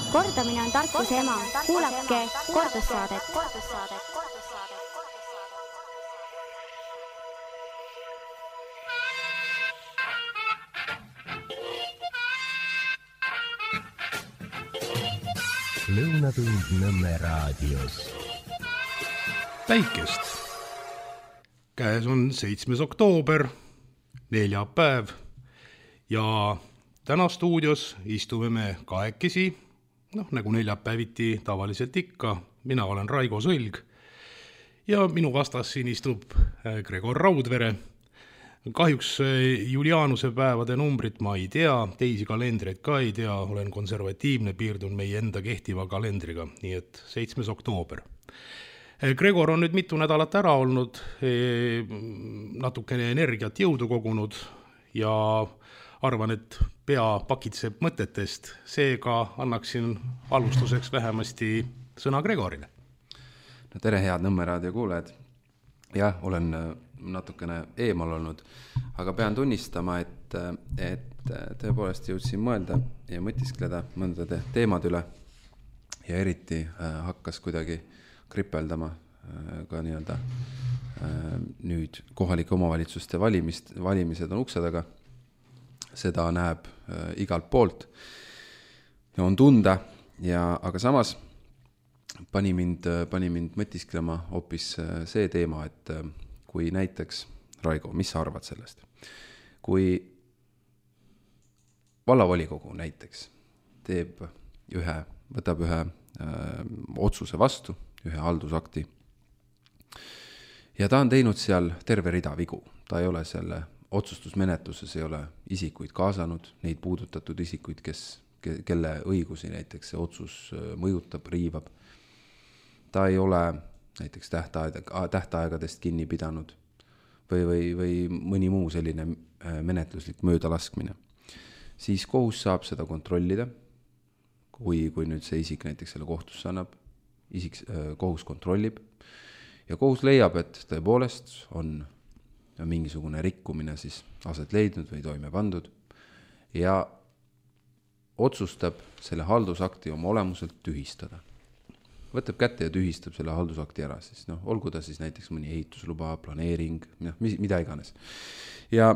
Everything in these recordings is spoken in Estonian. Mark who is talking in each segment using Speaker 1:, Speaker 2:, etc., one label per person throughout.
Speaker 1: Kordamine on tarkuse ema. Kuulake kordussaadet.
Speaker 2: Lõunatund Nõmme raadios.
Speaker 3: Päikest. Käes on 7. oktoober, neljapäev ja täna stuudios istume me kahekesi, nagu neljapäeviti tavaliselt ikka. Mina olen Raigo Sõlg ja minu vastas siin istub Gregor Raudvere. Kahjuks Julianuse päevade numbrit ma ei tea, teisi kalendreid ka ei tea, olen konservatiivne, piirdun meie enda kehtiva kalendriga, nii et 7. oktoober. Gregor on nüüd mitu nädalat ära olnud, natukene energiat jõudu kogunud ja arvan, et pea pakitseb mõtetest. Seega annaksin alustuseks vähemasti sõna Gregorile.
Speaker 4: No, tere, head Nõmme raadio kuulajad. Jah, olen natukene eemal olnud, aga pean tunnistama, et tõepoolest jõudsin mõelda ja mõtiskleda mõndade teemad üle ja eriti hakkas kuidagi kripeldama ka nii-öelda nüüd kohalike omavalitsuste valimised on ukse taga. Seda näeb igalt poolt ja on tunda, aga samas pani mind mõtisklema hoopis see teema, et kui näiteks, Raigo, mis sa arvad sellest? Kui vallavolikogu näiteks võtab ühe otsuse vastu, ühe haldusakti ja ta on teinud seal terve rida vigu. Ta ei ole selle otsustusmenetluses, ei ole isikuid kaasanud, neid puudutatud isikuid, kelle õigusi näiteks see otsus mõjutab, riivab. Ta ei ole näiteks tähtaegadest kinni pidanud või mõni muu selline menetluslik möödalaskmine. Siis kohus saab seda kontrollida, kui nüüd see isik näiteks selle kohtusse annab, kohus kontrollib ja kohus leiab, et tõepoolest on mingisugune rikkumine siis aset leidnud või toime pandud ja otsustab selle haldusakti oma olemuselt tühistada. Võtab kätte ja tühistab selle haldusakti ära, siis olgu ta siis näiteks mõni ehitusluba, planeering, mida iganes. Ja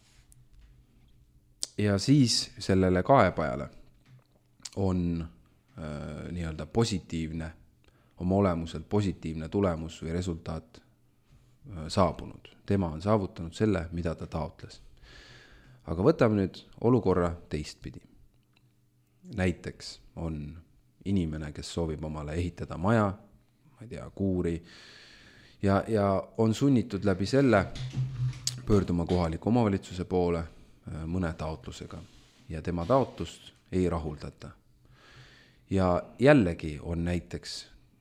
Speaker 4: siis sellele kaebajale on nii-öelda positiivne, oma olemuselt positiivne tulemus või resultaat saabunud. Tema on saavutanud selle, mida ta taotles. Aga võtame nüüd olukorra teistpidi. Näiteks on inimene, kes soovib omale ehitada maja, ma ei tea, kuuri, ja on sunnitud läbi selle pöörduma kohaliku omavalitsuse poole mõne taotlusega ja tema taotlust ei rahuldata. Ja jällegi on näiteks,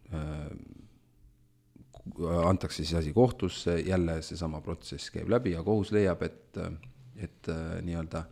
Speaker 4: antakse siis asi kohtusse, jälle see sama protsess käib läbi ja kohus leiab, et nii-öelda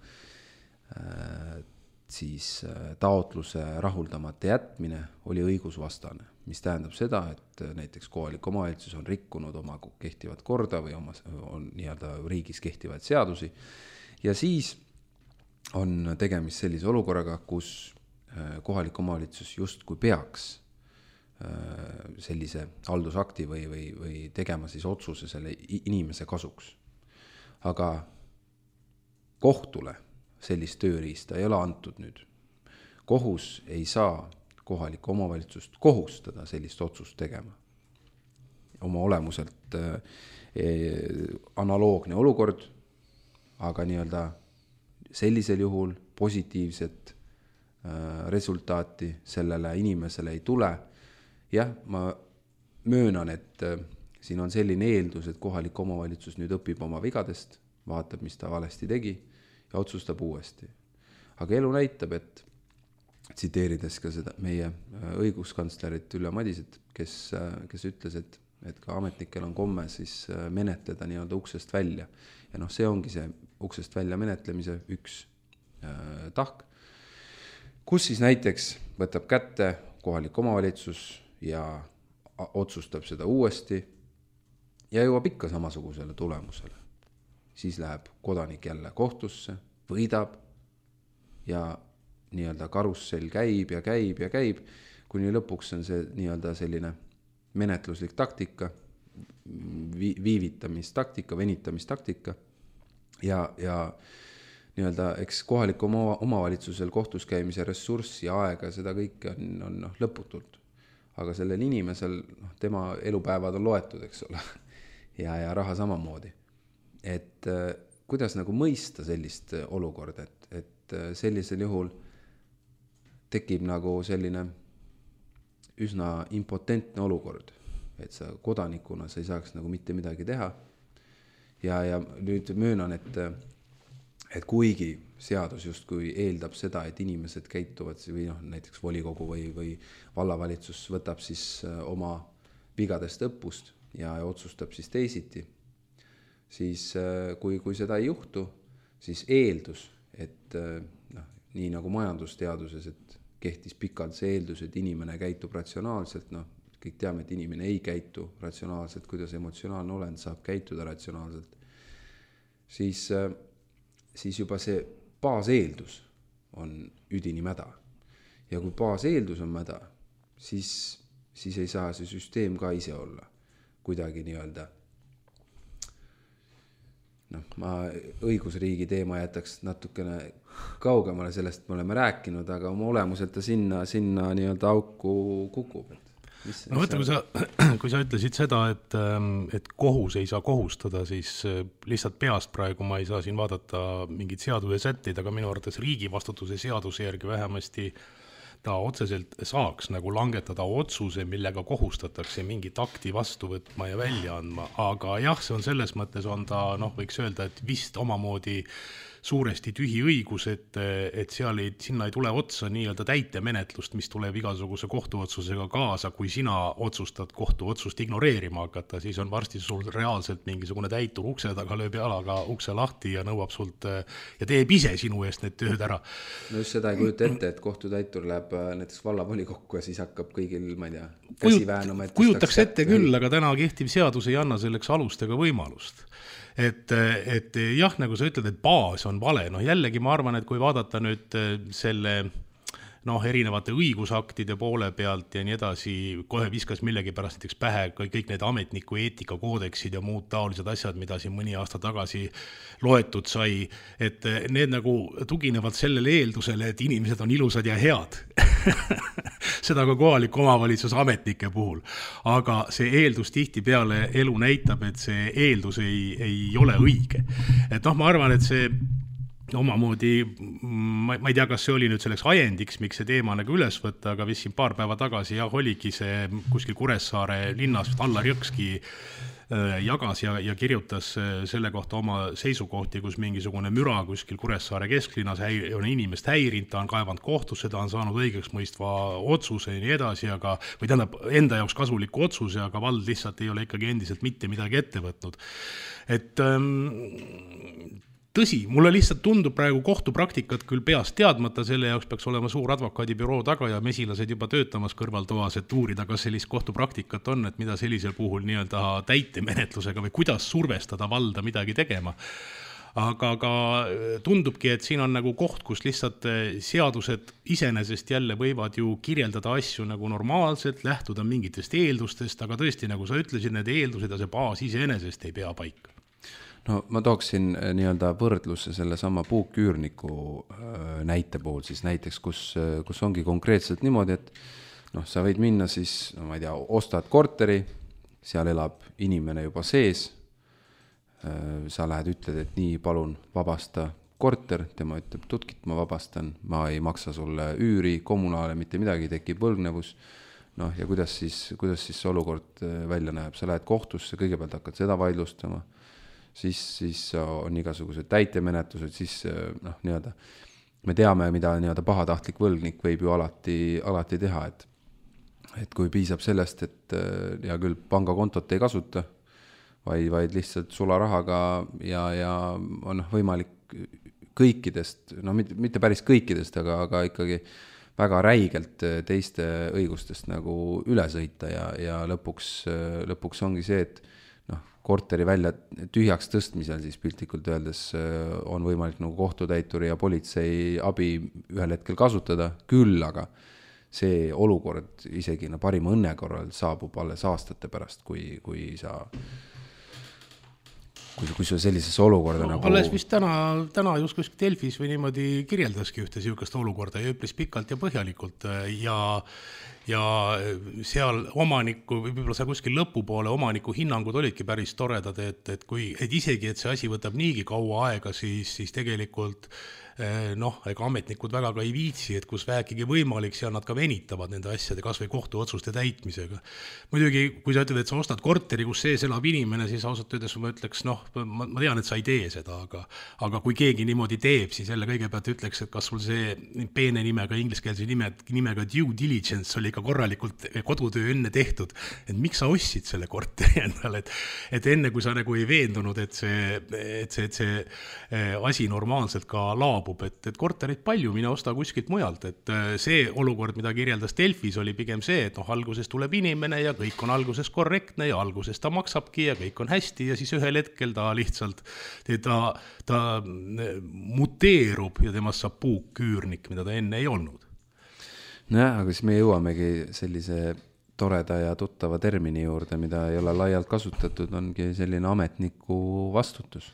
Speaker 4: siis taotluse rahuldamata jätmine oli õigusvastane, mis tähendab seda, et näiteks kohalik omavalitsus on rikkunud oma kehtivat korda või on nii-öelda riigis kehtivaid seadusi ja siis on tegemist sellise olukorraga, kus kohalik omavalitsus justkui peaks sellise haldusakti või tegema siis otsuse selle inimese kasuks. Aga kohtule sellist tööriista ei ole antud nüüd. Kohus ei saa kohalikku omavalitsust kohustada sellist otsust tegema. Oma olemuselt analoogne olukord, aga nii-öelda sellisel juhul positiivset resultaati sellele inimesele ei tule. Jah, ma möönan, et siin on selline eeldus, et kohalik omavalitsus nüüd õpib oma vigadest, vaatab, mis ta valesti tegi ja otsustab uuesti. Aga elu näitab, et tsiteerides ka seda meie õiguskantslerit Ülle Madiset, kes ütles, et ka ametnikel on komme siis menetleda nii-öelda uksest välja. Ja see ongi see uksest välja menetlemise üks tahk, kus siis näiteks võtab kätte kohalik omavalitsus ja otsustab seda uuesti ja jõuab ikka samasugusele tulemusele. Siis läheb kodanik jälle kohtusse, võidab ja nii-öelda karussell käib ja käib ja käib, kuni lõpuks on see nii-öelda selline menetluslik taktika, viivitamistaktika, venitamistaktika ja nii-öelda eks kohaliku omavalitsusel kohtus käimise ressurssi ja aega, seda kõike on lõputult. Aga sellel inimesel, tema elupäevad on loetud, eks ole, ja raha samamoodi. Et kuidas nagu mõista sellist olukorda, et sellisel juhul tekib nagu selline üsna impotentne olukord, et sa kodanikuna sa ei saaks nagu mitte midagi teha. Ja nüüd möönan, et kuigi seadus justkui eeldab seda, et inimesed käituvad või näiteks volikogu või vallavalitsus võtab siis oma vigadest õppust ja otsustab siis teisiti, siis kui seda ei juhtu, siis eeldus, et nii nagu majandusteaduses, et kehtis pikalt see eeldus, et inimene käitub ratsionaalselt, kõik teame, et inimene ei käitu ratsionaalselt, kuidas emotsionaalne olend saab käituda ratsionaalselt, siis juba see baaseeldus on üdini mäda. Ja kui baaseeldus on mäda, siis ei saa see süsteem ka ise olla kuidagi nii-öelda. Ma õigusriigi teema jätaks natukene kaugemale sellest, me oleme rääkinud, aga oma olemuselt ta sinna nii-öelda auku kukub.
Speaker 3: Võtta, kui sa ütlesid seda, et kohus ei saa kohustada, siis lihtsalt peast praegu ma ei saa siin vaadata mingid seaduse sätteid, aga minu arvates riigi vastutuse seaduse järgi vähemasti ta otseselt saaks nagu langetada otsuse, millega kohustatakse mingit akti vastu võtma ja välja andma. Aga jah, see on selles mõttes on ta, võiks öelda, et vist omamoodi suuresti tühi õigus, et sinna ei tule otsa nii-öelda täitemenetlust, mis tuleb igasuguse kohtuotsusega kaasa, kui sina otsustad kohtuotsust ignoreerima hakata, siis on varsti sul reaalselt mingisugune täitur ukse taga, lööb jalaga ukse lahti ja nõuab sult ja teeb ise sinu eest need tööd ära.
Speaker 4: No just seda ei kujuta ette, et kohtutäitur läheb näiteks vallavolikokku ja siis hakkab kõigil, ma ei tea, käsi väänuma.
Speaker 3: Kujutaks ette küll, aga täna kehtiv seadus ei anna selleks alust ega võimalust. Et jah, nagu sa ütled, et baas on vale. Jällegi ma arvan, et kui vaadata nüüd selle erinevate õigusaktide poole pealt ja nii edasi, kohe viskas millegi pärast näiteks pähe kõik need ametniku eetikakoodeksid ja muud taolised asjad, mida siin mõni aasta tagasi loetud sai, et need nagu tuginevad sellele eeldusele, et inimesed on ilusad ja head. Seda ka kohaliku omavalitsuse ametnike puhul. Aga see eeldus tihti peale elu näitab, et see eeldus ei ole õige. Et ma arvan, et see omamoodi, ma ei tea, kas see oli nüüd selleks ajendiks, miks see teema nagu üles võtta, aga vist siin paar päeva tagasi oligi see kuskil Kuressaare linnas, Allar Jõkski jagas ja kirjutas selle kohta oma seisukohti, kus mingisugune müra kuskil Kuressaare kesklinnas on inimest häirinud, ta on kaevanud kohtusse, ta on saanud õigeks mõistva otsuse ja nii edasi, või tähendab enda jaoks kasuliku otsuse, aga vald lihtsalt ei ole ikkagi endiselt mitte midagi ette võtnud. Et tõsi, mulle lihtsalt tundub praegu kohtupraktikat küll peast teadmata, selle jaoks peaks olema suur advokaadibüroo taga ja mesilased juba töötamas kõrvaltoas, et uurida, kas sellist kohtupraktikat on, et mida sellisel puhul nii-öelda täitemenetlusega või kuidas survestada valda midagi tegema. Aga tundubki, et siin on nagu koht, kus lihtsalt seadused iseenesest jälle võivad ju kirjeldada asju nagu normaalselt, lähtuda mingitest eeldustest, aga tõesti, nagu sa ütlesid, need eeldused ja see baas iseenesest ei pea paika.
Speaker 4: No ma tooksin nii-öelda võrdlusse selle sama puuküürniku näite puhul, siis näiteks, kus ongi konkreetselt niimoodi, et sa võid minna siis, ma ei tea, ostad korteri, seal elab inimene juba sees, sa lähed, ütled, et nii, palun vabasta korter, tema ütleb, tutkit ma vabastan, ma ei maksa sulle üüri, kommunaale, mitte midagi, tekib võlgnevus, ja kuidas siis olukord välja näeb, sa lähed kohtusse, kõigepealt hakkad seda vaidlustama, siis on igasugused täitemenetlused, siis nii-öelda me teame, mida nii-öelda pahatahtlik võlgnik võib ju alati teha, et kui piisab sellest, et hea küll pangakontot ei kasuta, vaid lihtsalt sularahaga ja on võimalik kõikidest, mitte päris kõikidest, aga ikkagi väga räigelt teiste õigustest nagu üle sõita ja lõpuks ongi see, et korteri välja tühjaks tõstmisel, siis piltlikult öeldes on võimalik nagu kohtutäituri ja politsei abi ühel hetkel kasutada, küll aga see olukord isegi parima õnne korral saabub alles aastate pärast, kui sul sellisesse olukorda nagu...
Speaker 3: Alles vist täna just kuskil Delfis või niimoodi kirjeldaski ühte siukest olukorda ja üpris pikalt ja põhjalikult ja seal omaniku, võib-olla seal kuskil lõpupoole omaniku hinnangud olidki päris toredad, et isegi, et see asi võtab niigi kaua aega, siis tegelikult ega ametnikud väga ka ei viitsi, et kus vähekigi võimalik, seal nad ka venitavad nende asjade kas või kohtuotsuste täitmisega. Muidugi, kui sa ütled, et sa ostad korteri, kus sees elab inimene, siis ausalt öeldes ma ütleks, ma tean, et sa ei tee seda, aga kui keegi niimoodi teeb, siis jälle kõigepealt ütleks, et kas sul see peene nimega, ingliskeelse nimega due diligence oli ikka korralikult kodutöö enne tehtud, et miks sa ostsid selle korteri endale, et enne kui sa nagu ei veendunud, et see asi normaalselt ka laabub, et korterit palju, mine osta kuskilt mujalt, et see olukord, mida kirjeldas Delfis, oli pigem see, et alguses tuleb inimene ja kõik on alguses korrektne ja alguses ta maksabki ja kõik on hästi ja siis ühel hetkel ta lihtsalt ta muteerub ja temast saab puukküürnik, mida ta enne ei olnud.
Speaker 4: Aga siis me jõuamegi sellise toreda ja tuttava termini juurde, mida ei ole laialt kasutatud, ongi selline ametniku vastutus.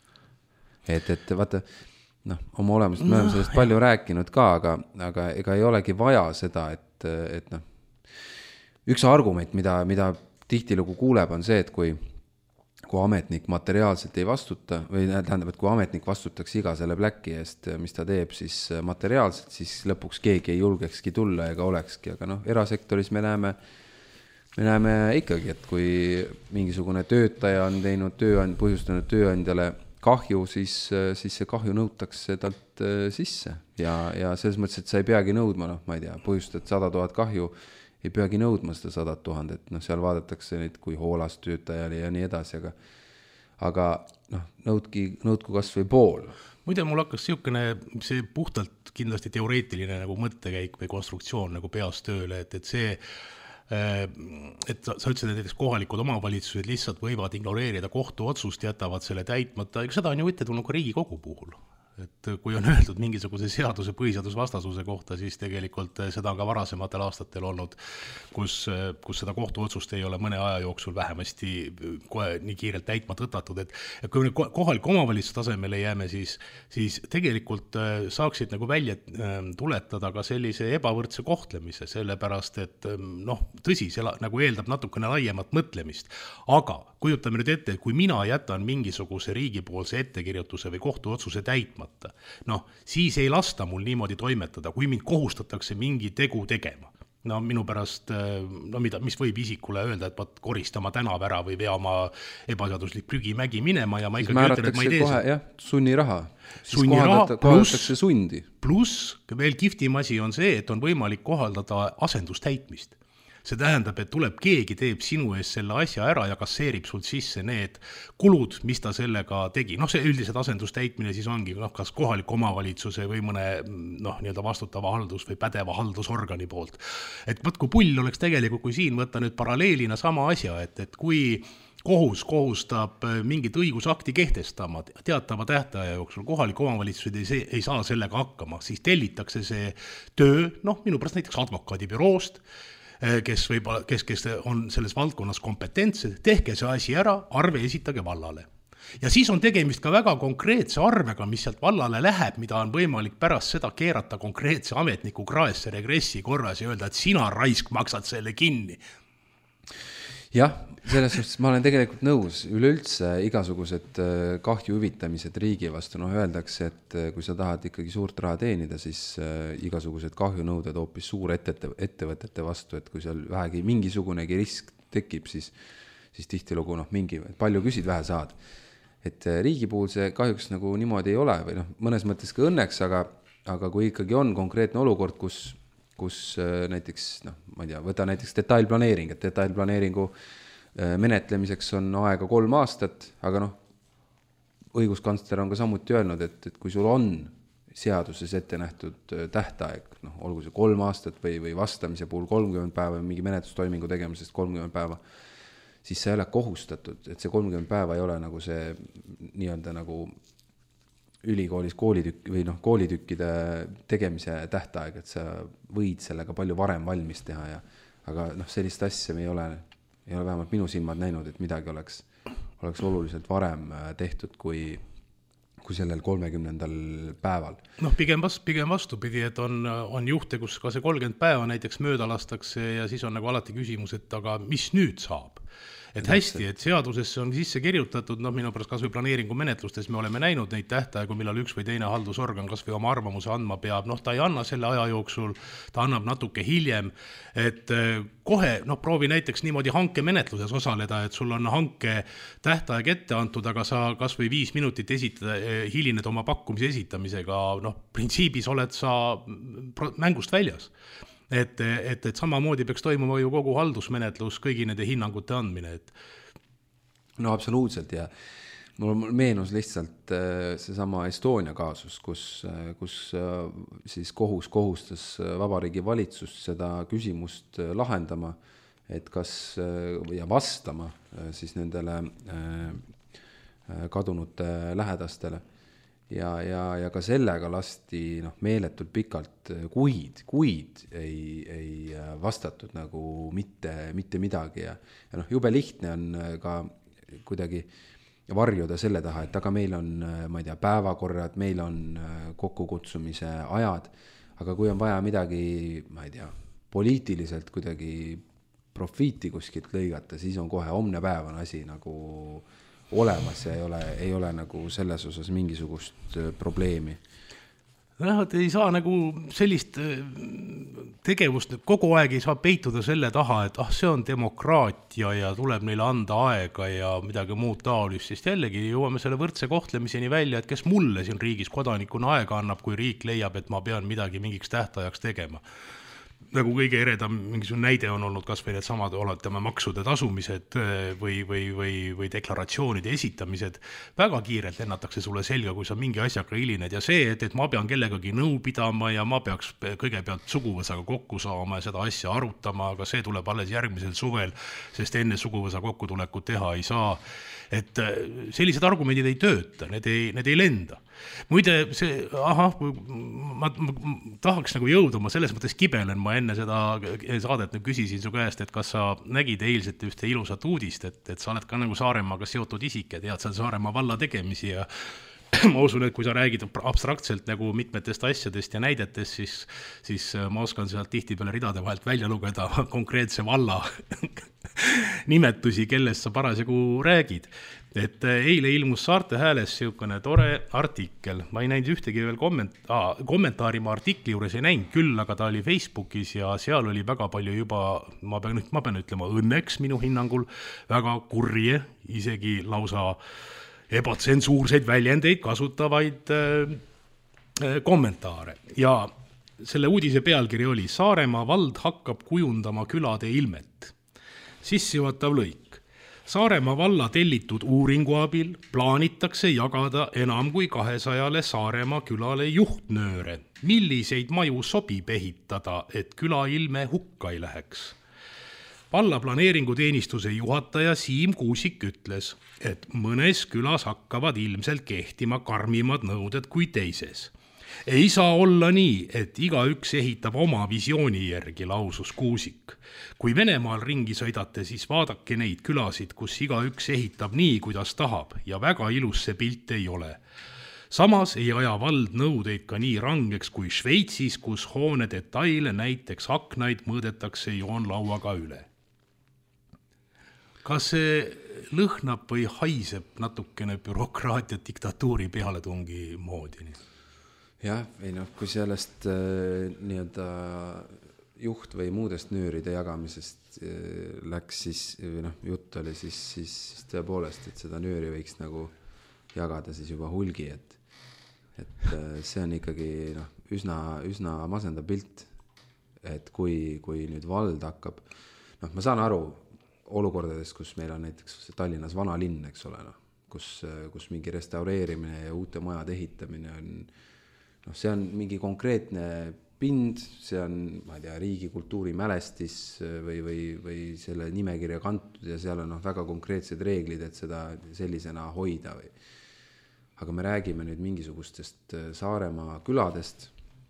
Speaker 4: Et vaata, oma olemust me oleme sellest palju rääkinud ka, aga ega ei olegi vaja seda, et üks argument, mida tihtilugu kuuleb, on see, et kui ametnik materiaalselt ei vastuta, või tähendab, et kui ametnik vastutaks iga selle pläki eest, mis ta teeb siis materiaalselt, siis lõpuks keegi ei julgekski tulla ega olekski, aga erasektoris me näeme ikkagi, et kui mingisugune töötaja on põhjustanud tööandjale kahju, siis see kahju nõutakse talt sisse ja selles mõttes, et sa ei peagi nõudma, ma ei tea, põhjustad 100 000 kahju, ei peagi nõudma seda 100 000, et seal vaadatakse neid kui hoolas töötajale ja nii edasi, aga nõudku kas või pool.
Speaker 3: Muide, mul hakkas see puhtalt kindlasti teoreetiline nagu mõttekäik või konstruktsioon nagu peas tööle, et sa ütlesid, et näiteks kohalikud omavalitsused lihtsalt võivad ignoreerida kohtuotsust, jätavad selle täitmata, ega seda on ju ette tulnud ka Riigikogu puhul. Et kui on öeldud mingisuguse seaduse põhiseadusvastasuse kohta, siis tegelikult seda on ka varasematel aastatel olnud, kus seda kohtuotsust ei ole mõne aja jooksul vähemasti kohe nii kiirelt täitma tõtatud. Et kui me kohaliku omavalitsuse tasemele jääme, siis tegelikult saaksid nagu välja tuletada ka sellise ebavõrdse kohtlemise, sellepärast et tõsi, see nagu eeldab natukene laiemat mõtlemist. Aga kujutame nüüd ette, et kui mina jätan mingisuguse riigipoolse ettekirjutuse või kohtuotsuse täitmata, siis ei lasta mul niimoodi toimetada, kui mind kohustatakse mingi tegu tegema. Minu pärast, mis võib isikule öelda, et pead koristama tänav ära või vea oma ebaseaduslik prügimägi minema ja ma ikkagi ütlen, et ma ei tee seda.
Speaker 4: Jah, sunniraha. Kohaldatakse sundi.
Speaker 3: Pluss veel kihvtim asi on see, et on võimalik kohaldada asendustäitmist. See tähendab, et tuleb keegi teeb sinu ees selle asja ära ja kasseerib sult sisse need kulud, mis ta sellega tegi. See üldised asendustäitmine siis ongi kas kohaliku omavalitsuse või mõne nii-öelda vastutava haldus- või pädeva haldusorgani poolt. Et kui pull oleks tegelikult, kui siin võtta nüüd paralleelina sama asja, et kui kohus kohustab mingit õigusakti kehtestama teatava tähtaja jooksul, kohaliku omavalitsused ei saa sellega hakkama, siis tellitakse see töö, minu pärast näiteks advokaadibüroost, kes on selles valdkonnas kompetentsed, tehke see asi ära, arve esitage vallale. Ja siis on tegemist ka väga konkreetse arvega, mis sealt vallale läheb, mida on võimalik pärast seda keerata konkreetse ametniku kraesse regressi korras ja öelda, et sina raisk maksad selle kinni.
Speaker 4: Jah, selles suhtes ma olen tegelikult nõus. Üleüldse igasugused kahju hüvitamised riigi vastu, öeldakse, et kui sa tahad ikkagi suurt raha teenida, siis igasugused kahjunõuded hoopis suurettevõtete vastu, et kui seal vähegi mingisugunegi risk tekib, siis tihtilugu palju küsid, vähe saad. Et riigi puhul see kahjuks nagu niimoodi ei ole või mõnes mõttes ka õnneks, aga kui ikkagi on konkreetne olukord, kus näiteks, ma ei tea, võta näiteks detailplaneering, et detailplaneeringu menetlemiseks on aega 3 aastat, aga õiguskantsler on ka samuti öelnud, et kui sul on seaduses ette nähtud tähtaeg, olgu see 3 aastat või vastamise puhul 30 päeva, mingi menetlustoimingu tegemisest 30 päeva, siis sa ei ole kohustatud, et see 30 päeva ei ole nagu see nii-öelda nagu ülikoolis koolitükkide tegemise tähtaeg, et sa võid sellega palju varem valmis teha aga sellist asja me ei ole vähemalt minu silmad näinud, et midagi oleks oluliselt varem tehtud kui sellel 30. päeval.
Speaker 3: Pigem vastupidi, et on juhte, kus ka see 30 päeva näiteks mööda lastakse ja siis on nagu alati küsimus, et aga mis nüüd saab? Et hästi, et seadusesse on sisse kirjutatud, minu pärast kas või planeeringu menetlustes me oleme näinud neid tähtaegu, millal üks või teine haldusorgan kas või oma arvamuse andma peab, ta ei anna selle aja jooksul, ta annab natuke hiljem, et kohe, proovi näiteks niimoodi hanke menetluses osaleda, et sul on hanke tähtaeg ette antud, aga sa kas või 5 minutit hilined oma pakkumise esitamisega, printsiibis oled sa mängust väljas. Et samamoodi peaks toimuma ju kogu haldusmenetlus, kõigi nende hinnangute andmine.
Speaker 4: Absoluutselt ja mul meenus lihtsalt seesama Estonia kaasus, kus siis kohus kohustas Vabariigi valitsust seda küsimust lahendama, et kas ja vastama siis nendele kadunute lähedastele. Ja ka sellega lasti meeletult pikalt kuid ei vastatud nagu mitte midagi ja jube lihtne on ka kuidagi varjuda selle taha, et aga meil on, ma ei tea, päevakorrad, meil on kokkukutsumise ajad, aga kui on vaja midagi, ma ei tea, poliitiliselt kuidagi profiiti kuskilt lõigata, siis on kohe homne päev on asi nagu olemas ja ei ole nagu selles osas mingisugust probleemi.
Speaker 3: Et ei saa nagu sellist tegevust, kogu aeg ei saa peituda selle taha, et see on demokraatia ja tuleb neile anda aega ja midagi muud taolist, sest jällegi jõuame selle võrdse kohtlemiseni välja, et kes mulle siin riigis kodanikuna aega annab, kui riik leiab, et ma pean midagi mingiks tähtajaks tegema. Nagu kõige eredam mingisugune näide on olnud kas või need samad maksude tasumised või deklaratsioonide esitamised. Väga kiirelt lennatakse sulle selga, kui sa mingi asjaga hilined ja see, et ma pean kellegagi nõu pidama ja ma peaks kõigepealt suguvõsaga kokku saama ja seda asja arutama, aga see tuleb alles järgmisel suvel, sest enne suguvõsa kokkutulekut teha ei saa. Et sellised argumendid ei tööta, need ei lenda. Muide, ma tahaks nagu jõuda, ma selles mõttes kibelen, ma enne seda saadet küsisin su käest, et kas sa nägid eilset ühte ilusat uudist, et sa oled ka nagu Saaremaaga seotud isik ja tead seal Saaremaa valla tegemisi ja ma usun, et kui sa räägid abstraktselt nagu mitmetest asjadest ja näidetest, siis ma oskan sealt tihtipeale ridade vahelt välja lugeda konkreetse valla nimetusi, kellest sa parasjagu räägid. Et eile ilmus Saarte Hääles siukene tore artikkel. Ma ei näinud ühtegi veel kommentaari ma artikli juures ei näinud küll, aga ta oli Facebookis ja seal oli väga palju juba, ma pean ütlema õnneks minu hinnangul, väga kurje, isegi lausa ebatsensuurseid väljendeid kasutavaid kommentaare. Ja selle uudise pealkiri oli Saaremaa vald hakkab kujundama külade ilmet. Sissejuhatav lõik. Saaremaa valla tellitud uuringu abil plaanitakse jagada enam kui 200 Saaremaa külale juhtnööre, milliseid maju sobib ehitada, et küla ilme hukka ei läheks. Valla planeeringuteenistuse juhataja Siim Kuusik ütles, et mõnes külas hakkavad ilmselt kehtima karmimad nõuded kui teises. Ei saa olla nii, et igaüks ehitab oma visiooni järgi, lausus Kuusik. Kui Venemaal ringi sõidate, siis vaadake neid külasid, kus igaüks ehitab nii, kuidas tahab ja väga ilus see pilt ei ole. Samas ei aja vald nõudeid ka nii rangeks kui Šveitsis, kus hoone detaile, näiteks aknaid, mõõdetakse joonlauaga üle. Kas see lõhnab või haiseb natukene bürokraatia diktatuuri pealetungi moodi?
Speaker 4: Jah, kui sellest nii-öelda juht või muudest nööride jagamisest läks, siis jutt oli siis tõepoolest, et seda nööri võiks nagu jagada siis juba hulgi, et see on ikkagi üsna masendav pilt, et kui nüüd vald hakkab, ma saan aru olukordades, kus meil on näiteks Tallinnas vana linn, eks ole, kus mingi restaureerimine ja uute majade ehitamine on see on mingi konkreetne pind, see on, ma ei tea, riigi kultuurimälestis või selle nimekirja kantud ja seal on väga konkreetsed reeglid, et seda sellisena hoida või. Aga me räägime nüüd mingisugustest Saaremaa küladest.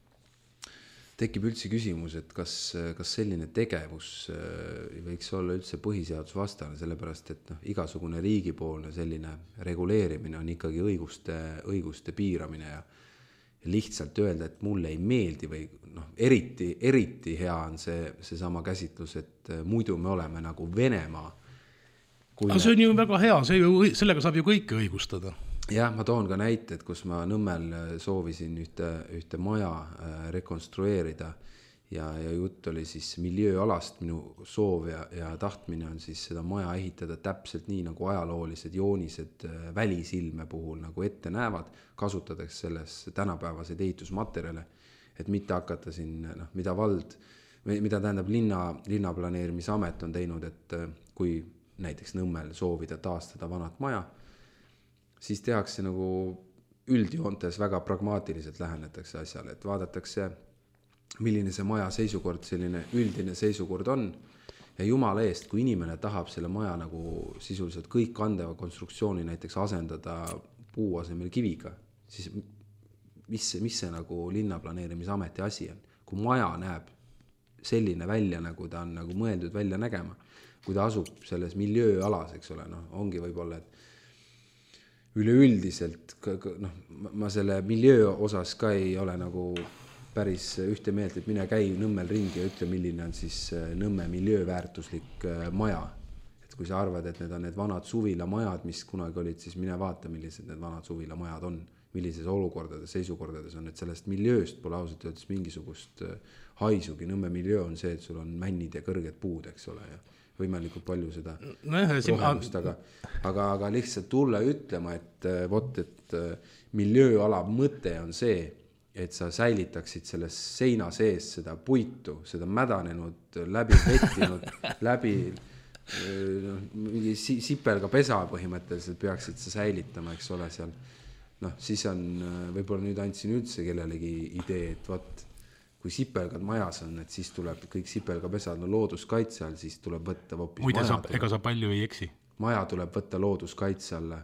Speaker 4: Tekib üldse küsimus, et kas selline tegevus võiks olla üldse põhiseadusvastane, sellepärast, et igasugune riigipoolne selline reguleerimine on ikkagi õiguste piiramine ja lihtsalt öelda, et mulle ei meeldi või eriti hea on see sama käsitlus, et muidu me oleme nagu Venemaa.
Speaker 3: Aga see on ju väga hea, sellega saab ju kõike õigustada.
Speaker 4: Jah, ma toon ka näited, kus ma Nõmmel soovisin ühte maja rekonstrueerida ja jutt oli siis miljööalast, minu soov ja tahtmine on siis seda maja ehitada täpselt nii, nagu ajaloolised joonised välisilme puhul nagu ette näevad, kasutades selles tänapäevaseid ehitusmaterjale, et mitte hakata siin, mida tähendab linnaplaneerimisamet on teinud, et kui näiteks Nõmmel soovida taastada vanat maja, siis tehakse nagu üldjoontes väga pragmaatiliselt lähenetakse asjale, et vaadatakse, milline see maja seisukord, selline üldine seisukord on ja jumala eest, kui inimene tahab selle maja nagu sisuliselt kõik kandeva konstruktsiooni näiteks asendada puu asemel kiviga, siis mis see nagu linnaplaneerimisameti asi on? Kui maja näeb selline välja, nagu ta on nagu mõeldud välja nägema, kui ta asub selles miljööalas, eks ole, ongi võib-olla, et üleüldiselt, ma selle miljöö osas ka ei ole nagu päris ühte meelt, et mine käi Nõmmel ringi ja ütle, milline on siis Nõmme miljööväärtuslik maja. Et kui sa arvad, et need on need vanad suvilamajad, mis kunagi olid, siis mine vaata, millised need vanad suvilamajad on, millises olukordades, seisukordades on, et sellest miljööst pole ausalt öeldes mingisugust haisugi. Nõmme miljöö on see, et sul on männid ja kõrged puud, eks ole, ja võimalikult palju seda rohemust, aga lihtsalt tulla ütlema, et miljööala mõte on see, et sa säilitaksid selles seina sees seda puitu, seda mädanenud, läbi vettinud, läbi mingi sipelga pesa põhimõtteliselt peaksid sa säilitama, eks ole seal. Siis on, võib-olla nüüd andsin üldse kellelegi idee, et kui sipelgad majas on, et siis tuleb kõik sipelgapesad looduskaitse all, siis tuleb võtta hoopis
Speaker 3: muide, ega sa palju ei eksi.
Speaker 4: Maja tuleb võtta looduskaitse alla,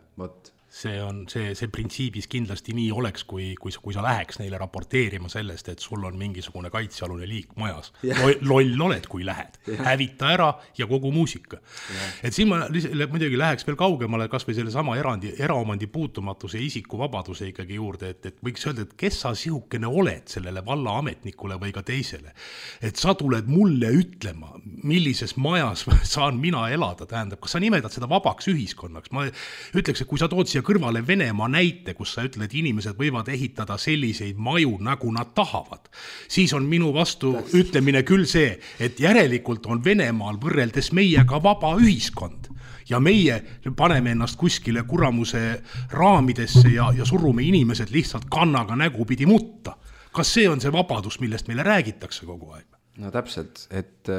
Speaker 3: See printsiibis kindlasti nii oleks, kui sa läheks neile raporteerima sellest, et sul on mingisugune kaitsealune liik majas. Loll oled, kui lähed. Hävita ära ja kogu muusika. Et siin ma muidugi läheks veel kaugemale kas või selle sama eraomandi puutumatuse isiku vabaduse ikkagi juurde, et võiks öelda, et kes sa sihukene oled sellele valla ametnikule või ka teisele. Et sa tuled mulle ütlema, millises majas saan mina elada, tähendab, kas sa nimetad seda vabaks ühiskonnaks? Ma ütleks, et kui sa tood siia kõrvale Venemaa näite, kus sa ütled, et inimesed võivad ehitada selliseid maju, nagu nad tahavad, siis on minu vastu ütlemine küll see, et järelikult on Venemaal võrreldes meiega vaba ühiskond ja meie paneme ennast kuskile kuramuse raamidesse ja surume inimesed lihtsalt kannaga nägupidi mutta. Kas see on see vabadus, millest meile räägitakse kogu aeg?
Speaker 4: No täpselt, et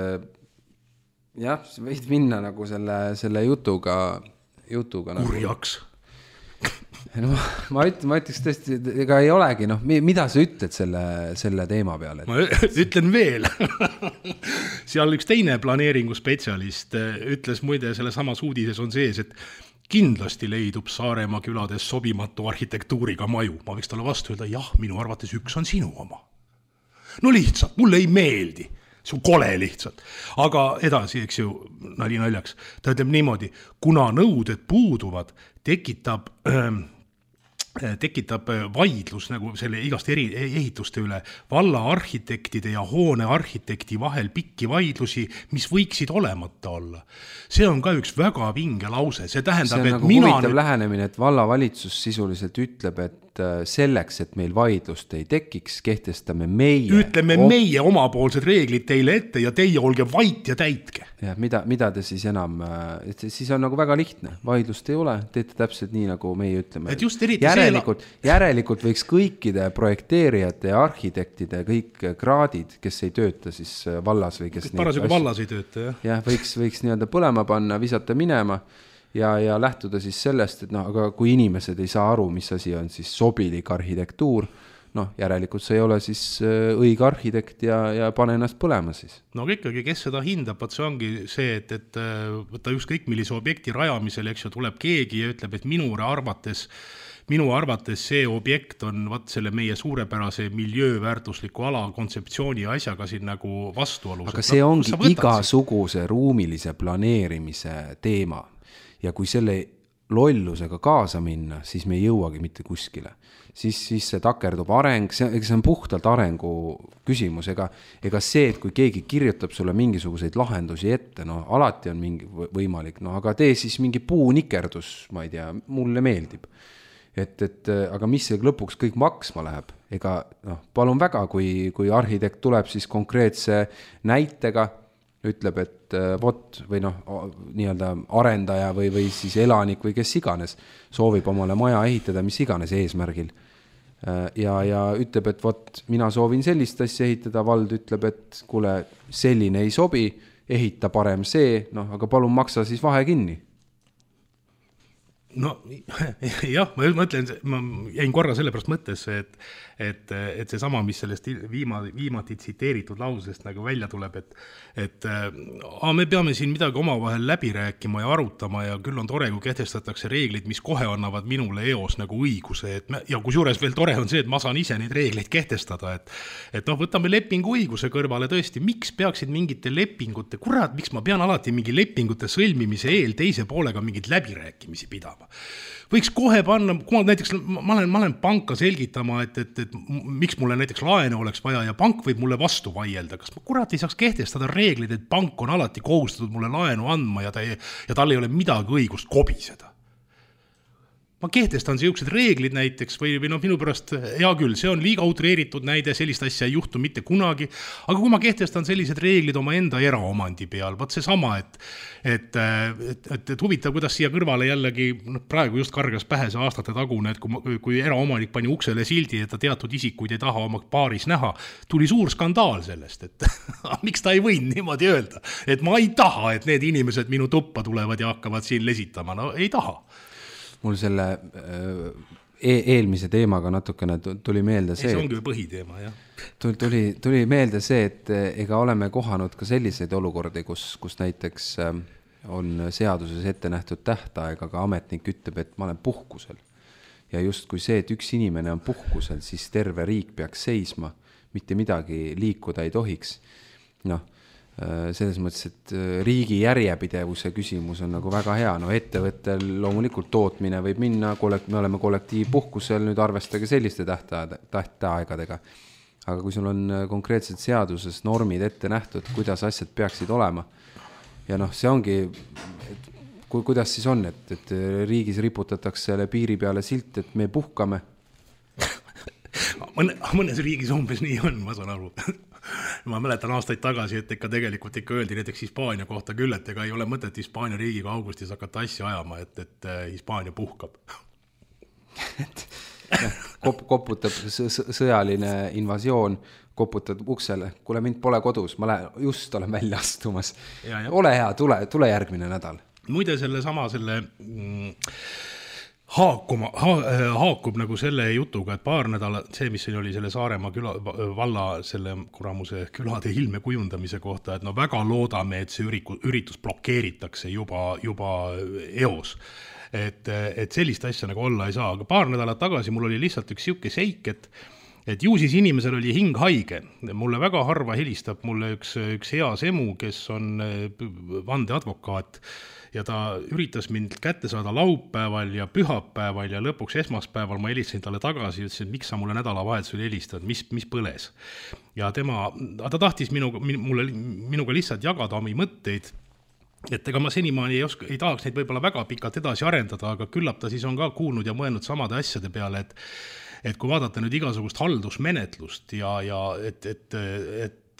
Speaker 4: jah, võid minna nagu selle jutuga
Speaker 3: kurjaks.
Speaker 4: Ma ütleks tõesti, ega ei olegi, mida sa ütled selle teema peale?
Speaker 3: Ma ütlen veel. Seal üks teine planeeringuspetsialist ütles muide, selle samas uudises on sees, et kindlasti leidub Saaremaa külades sobimatu arhitektuuriga maju. Ma võiks talle vastu öelda, jah, minu arvates üks on sinu oma. No lihtsalt, mulle ei meeldi. See on kole lihtsalt. Aga edasi, eks ju, nali naljaks. Ta ütleb niimoodi, kuna nõuded puuduvad, tekitab vaidlus nagu selle igast ehituste üle valla arhitektide ja hoone arhitekti vahel pikki vaidlusi, mis võiksid olemata olla. See on ka üks väga vinge lause. See tähendab,
Speaker 4: see on nagu huvitav lähenemine, et vallavalitsus sisuliselt ütleb, et selleks, et meil vaidlust ei tekiks, kehtestame
Speaker 3: ütleme meie omapoolsed reeglid teile ette ja teie olge vait ja täitke.
Speaker 4: Ja mida te siis enam, siis on nagu väga lihtne, vaidlust ei ole, teete täpselt nii, nagu meie ütleme.
Speaker 3: Et just eriti
Speaker 4: järelikult võiks kõikide projekteerijate ja arhitektide kõik kraadid, kes ei tööta siis vallas või kes
Speaker 3: parasjagu vallas ei tööta, jah.
Speaker 4: Ja võiks nii-öelda põlema panna, visata minema ja lähtuda siis sellest, et aga kui inimesed ei saa aru, mis asi on siis sobilik arhitektuur, noh, järelikult sa ei ole siis õige arhitekt ja pane ennast põlema siis.
Speaker 3: No aga ikkagi, kes seda hindab, vaat see ongi see, et võtta ükskõik millise objekti rajamisel, eks ju, tuleb keegi ja ütleb, et minu arvates see objekt on selle meie suurepärase miljööväärtusliku ala kontseptsiooni asjaga siin nagu vastuolus.
Speaker 4: Aga see ongi igasuguse ruumilise planeerimise teema ja kui selle lollusega kaasa minna, siis me ei jõuagi mitte kuskile. Siis see takerdub areng, see on puhtalt arengu küsimus, ega see, et kui keegi kirjutab sulle mingisuguseid lahendusi ette, no alati on mingi võimalik, no aga tee siis mingi puunikerdus, ma ei tea, mulle meeldib. Aga mis see lõpuks kõik maksma läheb? Ega palun väga, kui arhitekt tuleb siis konkreetse näitega, ütleb, et või nii-öelda arendaja või siis elanik või kes iganes soovib omale maja ehitada, mis iganes eesmärgil. Ja ütleb, et mina soovin sellist asja ehitada, vald ütleb, et kuule, selline ei sobi, ehita parem see, aga palun maksa siis vahe kinni.
Speaker 3: No jah, ma mõtlen, ma jäin korra selle pärast mõttesse, et see sama, mis sellest viimati tsiteeritud lausest nagu välja tuleb, et me peame siin midagi omavahel läbi rääkima ja arutama ja küll on tore, kui kehtestatakse reeglid, mis kohe annavad minule eos nagu õiguse, ja kusjuures veel tore on see, et ma saan ise neid reegleid kehtestada, et võtame lepingu õiguse kõrvale tõesti, miks peaksid mingite lepingute, kurat, miks ma pean alati mingi lepingute sõlmimise eel teise poolega mingid läbirääkimisi pidama. Võiks kohe panna, kui näiteks ma olen panka selgitama, et miks mulle näiteks laene oleks vaja ja pank võib mulle vastu vaielda. Kas ma kurat ei saaks kehtestada reeglid, et pank on alati kohustatud mulle laenu andma ja tal ei ole midagi õigust kobiseda? Ma kehtestan siuksed reeglid näiteks või minu pärast, hea küll, see on liiga utreeritud näide, sellist asja ei juhtu mitte kunagi, aga kui ma kehtestan sellised reeglid oma enda eraomandi peal, võt see sama, et huvitav, kuidas siia kõrvale jällegi, praegu just kargas pähe see aastate tagune, et kui eraomanik pani uksele sildi, et ta teatud isikuid ei taha oma paaris näha, tuli suur skandaal sellest, et miks ta ei võinud niimoodi öelda, et ma ei taha, et need inimesed minu tuppa tulevad ja hakkavad siin lesitama, no ei taha.
Speaker 4: Mul selle eelmise teemaga natukene tuli meelde see.
Speaker 3: See ongi põhiteema, jah.
Speaker 4: Tuli meelde see, et ega oleme kohanud ka selliseid olukordi, kus näiteks on seaduses ette nähtud tähtaeg, aga ametnik ütleb, et ma olen puhkusel. Ja just kui see, et üks inimene on puhkusel, siis terve riik peaks seisma, mitte midagi liikuda ei tohiks. Selles mõttes, et riigi järjepidevuse küsimus on nagu väga hea. Ettevõttel loomulikult tootmine võib minna, me oleme kollektiivpuhkusel, nüüd arvestage selliste tähtaegadega. Aga kui sul on konkreetselt seaduses normid ette nähtud, kuidas asjad peaksid olema, ja see ongi, kuidas siis on, et riigis riputatakse selle piiri peale silt, et me puhkame.
Speaker 3: Mõnes riigis umbes nii on, ma saan aru. Ma mäletan aastaid tagasi, et tegelikult öeldi näiteks Hispaania kohta küll, et ega ei ole mõtet Hispaania riigiga augustis hakata asja ajama, et Hispaania puhkab.
Speaker 4: Koputab sõjaline invasioon, koputad uksele, kuule mind pole kodus, ma just olen välja astumas. Ole hea, tule järgmine nädal.
Speaker 3: Muide selle haakub nagu selle jutuga, et paar nädalat, see, mis oli selle Saaremaa valla selle kuramuse külade ilme kujundamise kohta, et väga loodame, et see üritus blokeeritakse juba eos. Et sellist asja nagu olla ei saa, aga paar nädalat tagasi mul oli lihtsalt üks siuke seik, et ju siis inimesel oli hing haige. Mulle väga harva helistab mulle üks heas emu, kes on vandeadvokaat, ja ta üritas mind kätte saada laupäeval ja pühapäeval ja lõpuks esmaspäeval ma helistasin talle tagasi ja ütlesin, et miks sa mulle nädalavahetusel helistad, mis põles. Ja ta tahtis minuga lihtsalt jagada omi mõtteid, et ega ma senimaani ei tahaks neid võib-olla väga pikalt edasi arendada, aga küllap ta siis on ka kuulnud ja mõelnud samade asjade peale, et kui vaadata nüüd igasugust haldusmenetlust ja et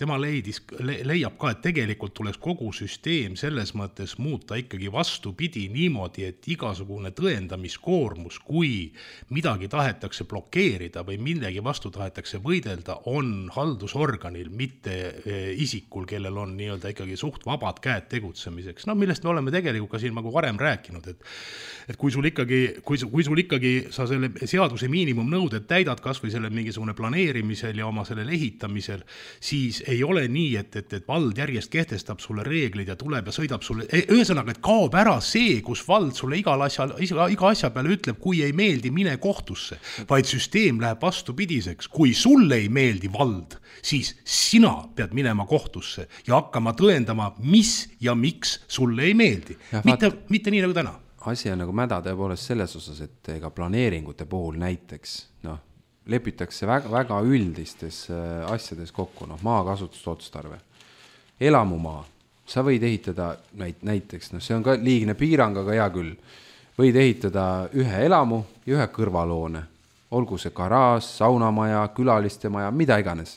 Speaker 3: tema leiab ka, et tegelikult tuleks kogu süsteem selles mõttes muuta ikkagi vastupidi niimoodi, et igasugune tõendamiskoormus, kui midagi tahetakse blokeerida või millegi vastu tahetakse võidelda, on haldusorganil, mitte isikul, kellel on nii-öelda ikkagi suht vabad käed tegutsemiseks. No millest me oleme tegelikult ka siin nagu varem rääkinud, et kui sul ikkagi sa selle seaduse miinimumnõuded täidad kas või selle mingisugune planeerimisel ja oma sellel ehitamisel, siis ei ole nii, et vald järjest kehtestab sulle reeglid ja tuleb ja sõidab sulle. Ühesõnaga, et kaob ära see, kus vald sulle iga asja peale ütleb, kui ei meeldi, mine kohtusse, vaid süsteem läheb vastupidiseks. Kui sulle ei meeldi vald, siis sina pead minema kohtusse ja hakkama tõendama, mis ja miks sulle ei meeldi. Mitte nii nagu täna.
Speaker 4: Asi on nagu mäda tõepoolest selles osas, et ega planeeringute puhul näiteks, lepitakse väga üldistes asjades kokku, maakasutusotstarve. Elamumaa, sa võid ehitada näiteks, see on ka liigne piirang, aga hea küll, võid ehitada ühe elamu ja ühe kõrvaloone, olgu see garaaž, saunamaja, külaliste maja, mida iganes.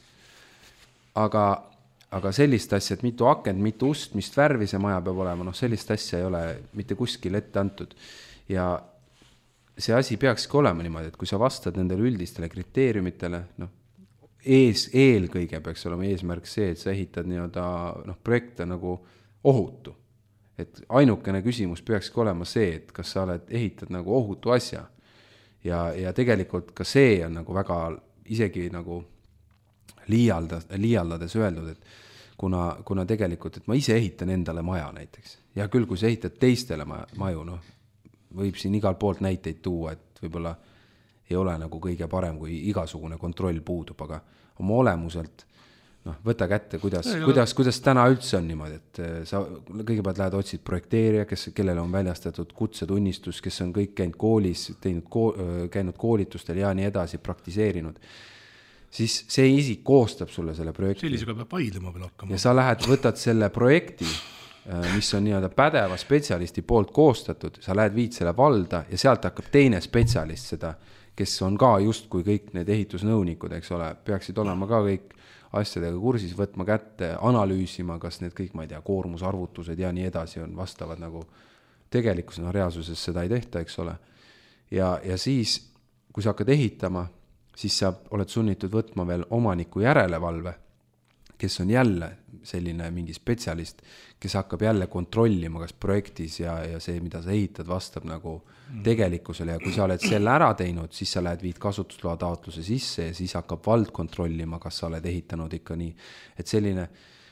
Speaker 4: Aga sellist asja, et mitu akent, mitu ust, mis värvi see maja peab olema, sellist asja ei ole mitte kuskil ette antud. Ja see asi peakski olema niimoodi, et kui sa vastad nendele üldistele kriteeriumitele, eelkõige peaks olema eesmärk see, et sa ehitad projekte nagu ohutu. Et ainukene küsimus peakski olema see, et kas sa ehitad nagu ohutu asja. Ja tegelikult ka see on nagu väga isegi nagu liialdades öeldud, et kuna tegelikult, et ma ise ehitan endale maja näiteks. Ja küll, kui sa ehitad teistele maju, võib siin igal poolt näiteid tuua, et võib-olla ei ole nagu kõige parem, kui igasugune kontroll puudub, aga oma olemuselt võta kätte, kuidas täna üldse on niimoodi, et sa kõigepealt lähed otsid projekteerija, kellele on väljastatud kutsetunnistus, kes on kõik käinud koolis, käinud koolitustel ja nii edasi, praktiseerinud, siis see isik koostab sulle selle projekti.
Speaker 3: Sellisega peab vaidlema veel hakkama.
Speaker 4: Ja sa võtad selle projekti, mis on nii-öelda pädeva spetsialisti poolt koostatud, sa lähed viid selle valda ja sealt hakkab teine spetsialist seda, kes on ka justkui kõik need ehitusnõunikud, eks ole, peaksid olema ka kõik asjadega kursis, võtma kätte, analüüsima, kas need kõik, ma ei tea, koormusarvutused ja nii edasi on vastavad nagu tegelikkus, reaalsuses seda ei tehta, eks ole. Ja siis, kui sa hakkad ehitama, siis sa oled sunnitud võtma veel omaniku järelevalve, kes on jälle selline mingi spetsialist, kes hakkab jälle kontrollima, kas projektis ja see, mida sa ehitad, vastab nagu tegelikkusele ja kui sa oled selle ära teinud, siis sa lähed viid kasutusloa taotluse sisse ja siis hakkab vald kontrollima, kas sa oled ehitanud ikka nii. Et selline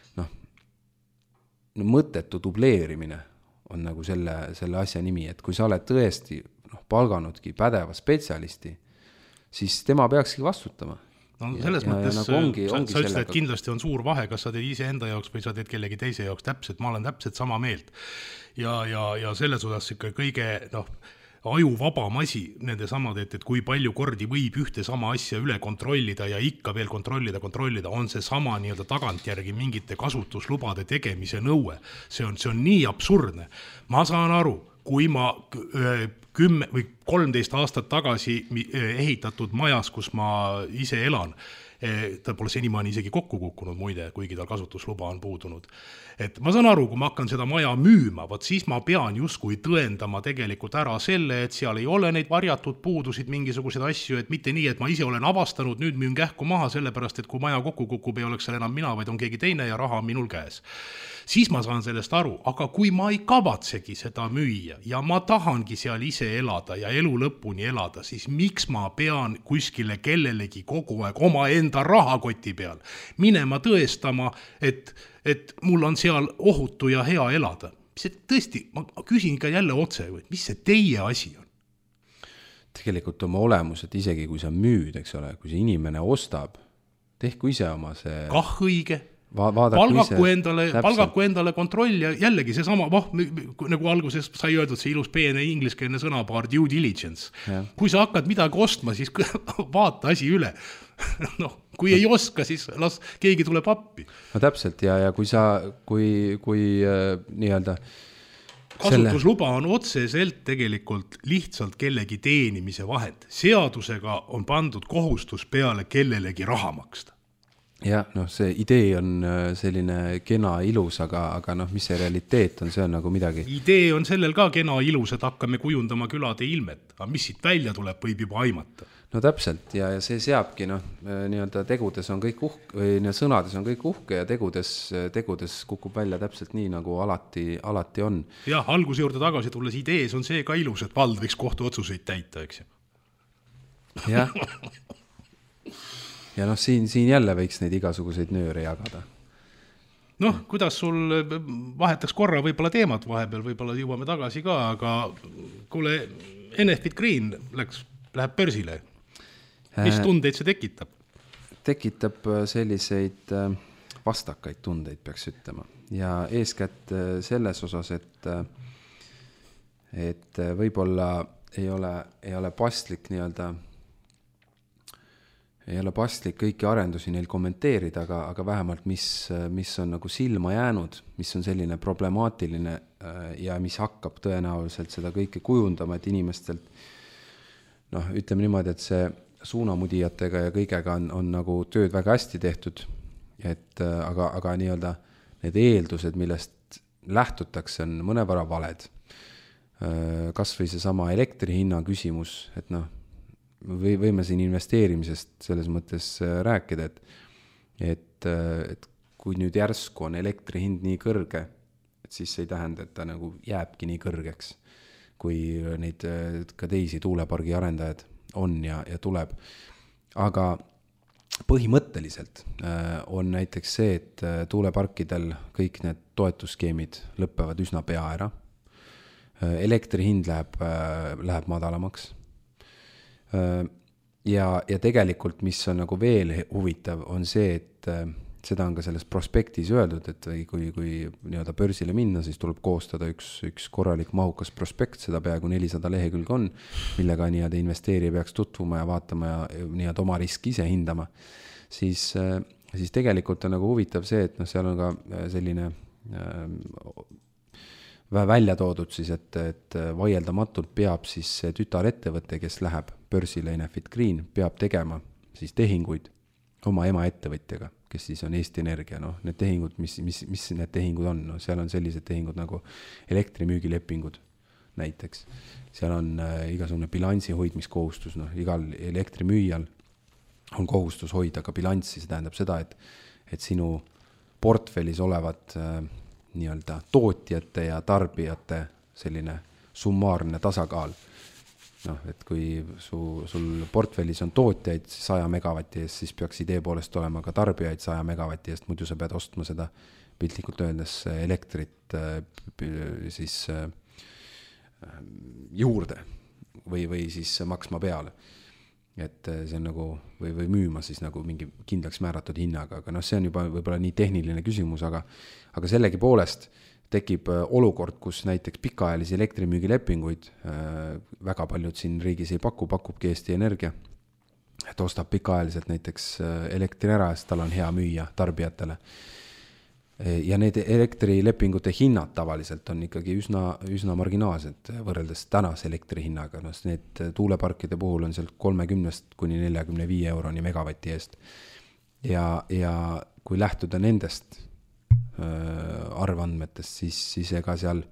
Speaker 4: mõttetu dubleerimine on nagu selle asja nimi, et kui sa oled tõesti palganudki pädeva spetsialisti, siis tema peakski vastutama.
Speaker 3: Selles mõttes nagu sa ütlesid, et kindlasti on suur vahe, kas sa teed ise enda jaoks või sa teed kellegi teise jaoks täpselt, ma olen täpselt sama meelt. Ja selles osas ikka kõige ajuvabam asi nende samad, et kui palju kordi võib ühte sama asja üle kontrollida ja ikka veel kontrollida, on see sama nii-öelda tagantjärgi mingite kasutuslubade tegemise nõue. See on nii absurdne. Ma saan aru, kui ma 10 või 13 aastat tagasi ehitatud majas, kus ma ise elan, ta pole senimaani isegi kokku kukkunud muide, kuigi tal kasutusluba on puudunud. Et ma saan aru, kui ma hakkan seda maja müüma, siis ma pean justkui tõendama tegelikult ära selle, et seal ei ole neid varjatud puudusid, mingisuguseid asju, et mitte nii, et ma ise olen avastanud, nüüd müün kähku maha sellepärast, et kui maja kokku kukub, ei oleks seal enam mina, vaid on keegi teine ja raha on minul käes. Siis ma saan sellest aru, aga kui ma ei kavatsegi seda müüa ja ma tahangi seal ise elada ja elu lõpuni elada, siis miks ma pean kuskile kellelegi kogu aeg oma enda rahakoti peal minema tõestama, et mul on seal ohutu ja hea elada. See tõesti, ma küsin ka jälle otse, mis see teie asi on?
Speaker 4: Tegelikult oma olemus, et isegi kui sa müüd, eks ole, kui see inimene ostab, tehku ise oma see...
Speaker 3: Kah õige. Palgaku endale kontroll ja jällegi see sama, nagu alguses sai öeldud, see ilus peene ingliskeelne sõnapaar due diligence. Ja. Kui sa hakkad midagi ostma, siis vaata asi üle. Kui ei oska, siis las keegi tuleb appi.
Speaker 4: No täpselt ja kui nii-öelda
Speaker 3: kasutusluba on otseselt tegelikult lihtsalt kellegi teenimise vahend. Seadusega on pandud kohustus peale kellelegi raha maksta.
Speaker 4: jah, noh, see idee on selline kena ilus, aga noh, mis see realiteet on, see on nagu midagi.
Speaker 3: Idee on sellel ka kena ilus, et hakkame kujundama külade ilmet, aga mis siit välja tuleb, võib juba aimata.
Speaker 4: No täpselt, ja see seabki, noh, nii-öelda tegudes on kõik või sõnades on kõik uhke ja tegudes kukub välja täpselt nii, nagu alati on.
Speaker 3: Jah, alguse juurde tagasi tulles idees on see ka ilus, et vald võiks kohtuotsuseid täita, eks ju.
Speaker 4: Jah. Ja noh, siin jälle võiks neid igasuguseid nööre jagada.
Speaker 3: Noh, kuidas sul vahetaks korra võib-olla teemat vahepeal, võib-olla jõuame tagasi ka, aga kuule, Enefit Green läheb börsile. Mis tundeid see tekitab?
Speaker 4: Tekitab selliseid vastakaid tundeid, peaks ütlema. Ja eeskätt selles osas, et võib-olla ei ole paslik ei ole paslik kõiki arendusi neil kommenteerida, aga vähemalt mis on nagu silma jäänud, mis on selline problemaatiline ja mis hakkab tõenäoliselt seda kõike kujundama, et inimestelt, noh, ütleme niimoodi, et see suunamudijatega ja kõigega on nagu tööd väga hästi tehtud, aga nii-öelda need eeldused, millest lähtutakse, on mõnevõrra valed. Kas või see sama elektri hinna küsimus, et noh, võime siin investeerimisest selles mõttes rääkida, et kui nüüd järsku on elektri hind nii kõrge, et siis see ei tähenda, et ta nagu jääbki nii kõrgeks, kui neid ka teisi tuulepargi arendajad on ja tuleb. Aga põhimõtteliselt on näiteks see, et tuuleparkidel kõik need toetusskeemid lõppevad üsna pea ära. Elektri hind läheb madalamaks. Ja tegelikult, mis on nagu veel huvitav, on see, et seda on ka selles prospektis öeldud, et kui nii-öelda börsile minna, siis tuleb koostada üks korralik mahukas prospekt, seda peaaegu 400 lehekülge on, millega nii-öelda investeerija peaks tutvuma ja vaatama ja nii-öelda oma riski ise hindama. Siis tegelikult on nagu huvitav see, et seal on ka selline välja toodud siis, et vaieldamatult peab siis tütarettevõte, kes läheb börsile Enefit Green, peab tegema siis tehinguid oma emaettevõtjaga, kes siis on Eesti Energia. No, need tehingud, mis need tehingud on? No, seal on sellised tehingud nagu elektrimüügilepingud näiteks. Seal on igasugune bilansi hoidmiskohustus. No, igal elektrimüüjal on kohustus hoida ka bilanssi. See tähendab seda, et sinu portfellis olevad nii-öelda tootjate ja tarbijate selline summaarne tasakaal. Noh, et kui sul portfellis on tootjaid 100 megavati eest, siis peaks idee poolest olema ka tarbijaid 100 megavati eest, muidu sa pead ostma seda piltlikult öeldes elektrit siis juurde või siis maksma peale. Et see on nagu, või müüma siis nagu mingi kindlaks määratud hinnaga, aga see on juba võib-olla nii tehniline küsimus, aga sellegi poolest tekib olukord, kus näiteks pikaajalisi elektrimüügilepinguid väga paljud siin riigis ei pakubki Eesti Energia, et ostab pikaajaliselt näiteks elektri ära, sest tal on hea müüa tarbijatele. Ja need elektrilepingute hinnad tavaliselt on ikkagi üsna marginaalsed võrreldes tänase elektri hinnaga. Need tuuleparkide puhul on sealt 30 kuni 45 euroni megavati eest. Ja kui lähtuda nendest arvandmetest, siis ega seal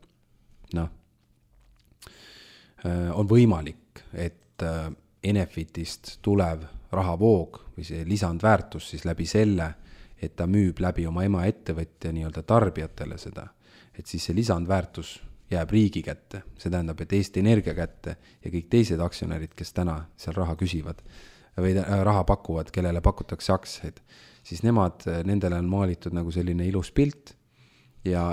Speaker 4: on võimalik, et Enefitist tulev rahavoog või see lisandväärtus siis läbi selle, et ta müüb läbi oma emaettevõtja nii-öelda tarbijatele seda, et siis see lisandväärtus jääb riigi kätte. See tähendab, et Eesti Energia kätte ja kõik teised aktsionärid, kes täna seal raha küsivad või raha pakuvad, kellele pakutakse aktsiaid, siis nendele on maalitud nagu selline ilus pilt ja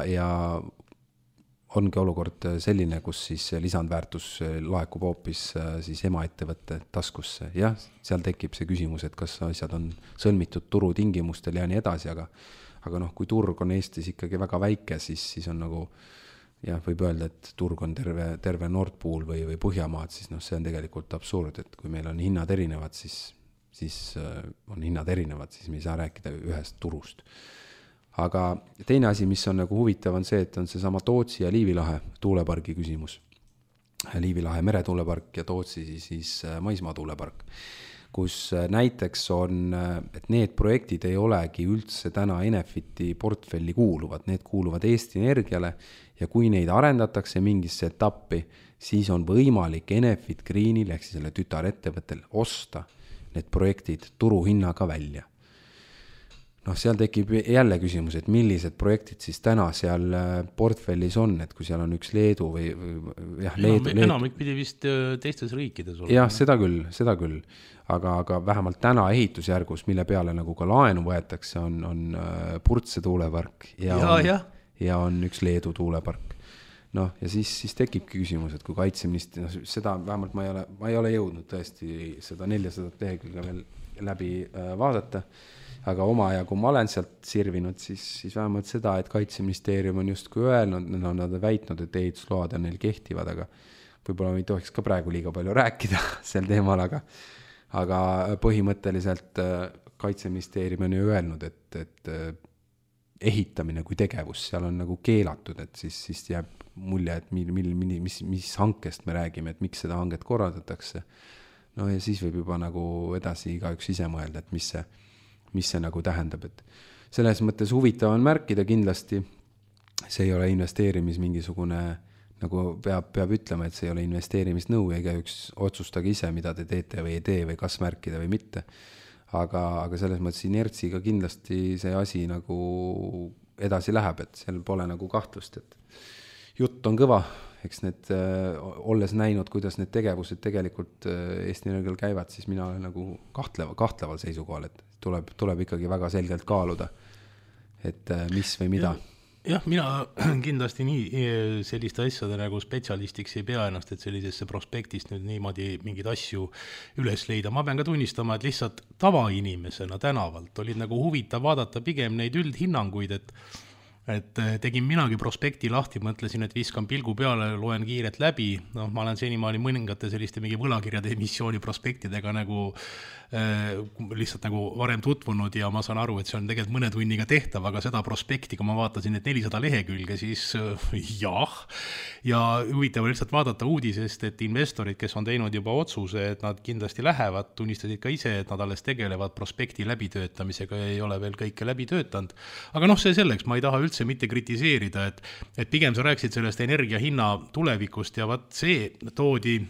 Speaker 4: ongi olukord selline, kus siis lisandväärtus laekub hoopis siis emaettevõtte taskusse. Jah, seal tekib see küsimus, et kas asjad on sõlmitud turutingimustel ja nii edasi, aga kui turg on Eestis ikkagi väga väike, siis on nagu, jah, võib öelda, et turg on terve Nord Pool või Põhjamaad, siis see on tegelikult absurd, et kui meil on hinnad erinevad, siis on hinnad erinevad, siis me ei saa rääkida ühest turust. Aga teine asi, mis on nagu huvitav, on see, et on see sama Tootsi ja Liivilahe tuulepargi küsimus. Liivilahe meretuulepark ja Tootsi siis maismaa tuulepark. kus näiteks on, et need projektid ei olegi üldse täna Enefiti portfelli kuuluvad, need kuuluvad Eesti Energiale ja kui neid arendatakse mingisse etappi, siis on võimalik Enefit Greenil ehk siis selle tütarettevõttel osta need projektid turuhinnaga välja. Noh, seal tekib jälle küsimus, et millised projektid siis täna seal portfellis on, et kui seal on üks Leedu või jah, Leedu.
Speaker 3: Enamik pidi vist teistes riikides olla.
Speaker 4: Jah, seda küll. Aga vähemalt täna ehitusjärgus, mille peale nagu ka laenu võetakse, on Purtse tuulepark ja on üks Leedu tuulepark. Noh, ja siis tekibki küsimus, et kui kaitseministri, seda vähemalt ma ei ole jõudnud tõesti seda 400 lehekülge veel läbi vaadata, aga omajagu ma olen sealt sirvinud, siis vähemalt seda, et kaitseministeerium on justkui öelnud, nad on väitnud, et ehitusload on neil kehtivad, aga võib-olla me ei tohiks ka praegu liiga palju rääkida sel teemal, aga põhimõtteliselt kaitseministeerium on ju öelnud, et ehitamine kui tegevus seal on nagu keelatud, et siis jääb mulje, et mis hankest me räägime, et miks seda hanget korraldatakse. No ja siis võib juba nagu edasi igaüks ise mõelda, et mis see nagu tähendab, et selles mõttes huvitav on märkida kindlasti, see ei ole investeerimis mingisugune, nagu peab ütlema, et see ei ole investeerimisnõu ja igaüks otsustage ise, mida te teete või ei tee või kas märkida või mitte. Aga selles mõttes inertsiga kindlasti see asi nagu edasi läheb, et seal pole nagu kahtlust, et jutt on kõva, eks need, olles näinud, kuidas need tegevused tegelikult Eesti Energial käivad, siis mina olen nagu kahtleval seisukohal, et tuleb ikkagi väga selgelt kaaluda, et mis või mida.
Speaker 3: Jah, mina kindlasti nii selliste asjade nagu spetsialistiks ei pea ennast, et sellisesse prospektist nüüd niimoodi mingeid asju üles leida. Ma pean ka tunnistama, et lihtsalt tavainimesena tänavalt olid nagu huvitav vaadata pigem neid üldhinnanguid, et tegin minagi prospekti lahti, mõtlesin, et viskan pilgu peale, loen kiiret läbi. No, ma olen senimaani mõningate selliste mingi võlakirjade emissiooni prospektidega nagu lihtsalt nagu varem tutvunud ja ma saan aru, et see on tegelikult mõne tunniga tehtav, aga seda prospekti, kui ma vaatasin, et 400 lehekülge, siis jah. Ja huvitav lihtsalt vaadata uudisest, et investorid, kes on teinud juba otsuse, et nad kindlasti lähevad, tunnistasid ka ise, et nad alles tegelevad prospekti läbitöötamisega ja ei ole veel kõike läbi töötanud. Aga see selleks, ma ei taha üldse mitte kritiseerida, et pigem sa rääkisid sellest energia hinna tulevikust ja see toodi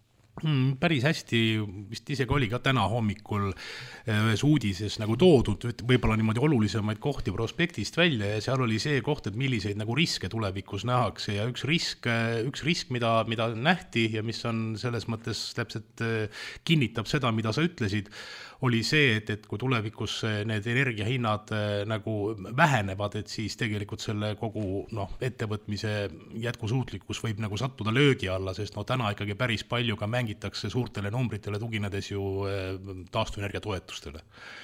Speaker 3: päris hästi, vist isegi oli ka täna hommikul ühes uudises nagu toodud, võib-olla niimoodi olulisemaid kohti prospektist välja ja seal oli see koht, et milliseid nagu riske tulevikus nähakse ja üks risk, mida nähti ja mis on selles mõttes täpselt kinnitab seda, mida sa ütlesid, oli see, et kui tulevikus need energiahinnad nagu vähenevad, et siis tegelikult selle kogu ettevõtmise jätkusuutlikkus võib nagu sattuda löögi alla, sest täna ikkagi päris palju ka mängitakse suurtele numbritele tuginedes ju taastuvenergia toetustele.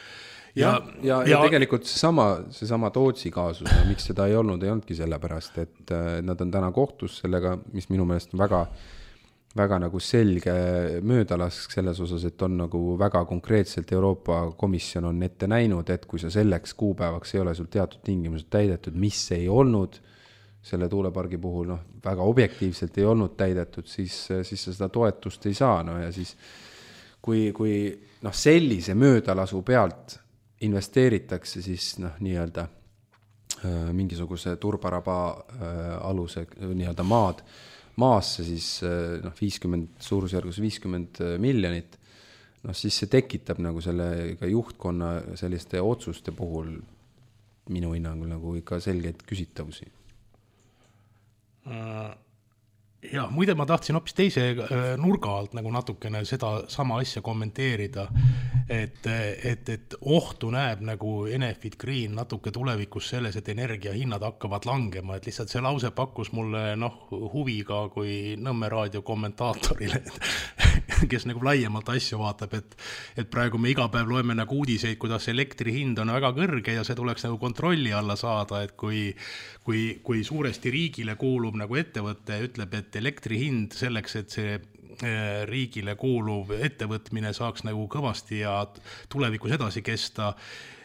Speaker 4: Ja tegelikult seesama Tootsi kaasus, miks seda ei olnudki sellepärast, et nad on täna kohtus sellega, mis minu meelest on väga nagu selge möödalask selles osas, et on nagu väga konkreetselt Euroopa Komisjon on ette näinud, et kui sa selleks kuupäevaks ei ole sul teatud tingimused täidetud, mis ei olnud selle tuulepargi puhul, väga objektiivselt ei olnud täidetud, siis sa seda toetust ei saa. Ja siis kui sellise möödalasu pealt investeeritakse, siis nii-öelda mingisuguse turbaraba aluse nii-öelda maasse siis 50 miljonit, siis see tekitab nagu selle juhtkonna selliste otsuste puhul minu hinnangul nagu ikka selgeid küsitavusi.
Speaker 3: Ja muide ma tahtsin hoopis teise nurga alt nagu natukene seda sama asja kommenteerida, et ohtu näeb nagu Enefit Green natuke tulevikus selles, et energiahinnad hakkavad langema, et lihtsalt see lause pakkus mulle huvi ka kui Nõmme raadio kommentaatorile, kes nagu laiemalt asju vaatab, et praegu me iga päev loeme nagu uudiseid, kuidas elektri hind on väga kõrge ja see tuleks nagu kontrolli alla saada, et kui suuresti riigile kuulub nagu ettevõte ütleb, et elektri hind selleks, et see riigile kuuluv ettevõtmine saaks nagu kõvasti ja tulevikus edasi kesta,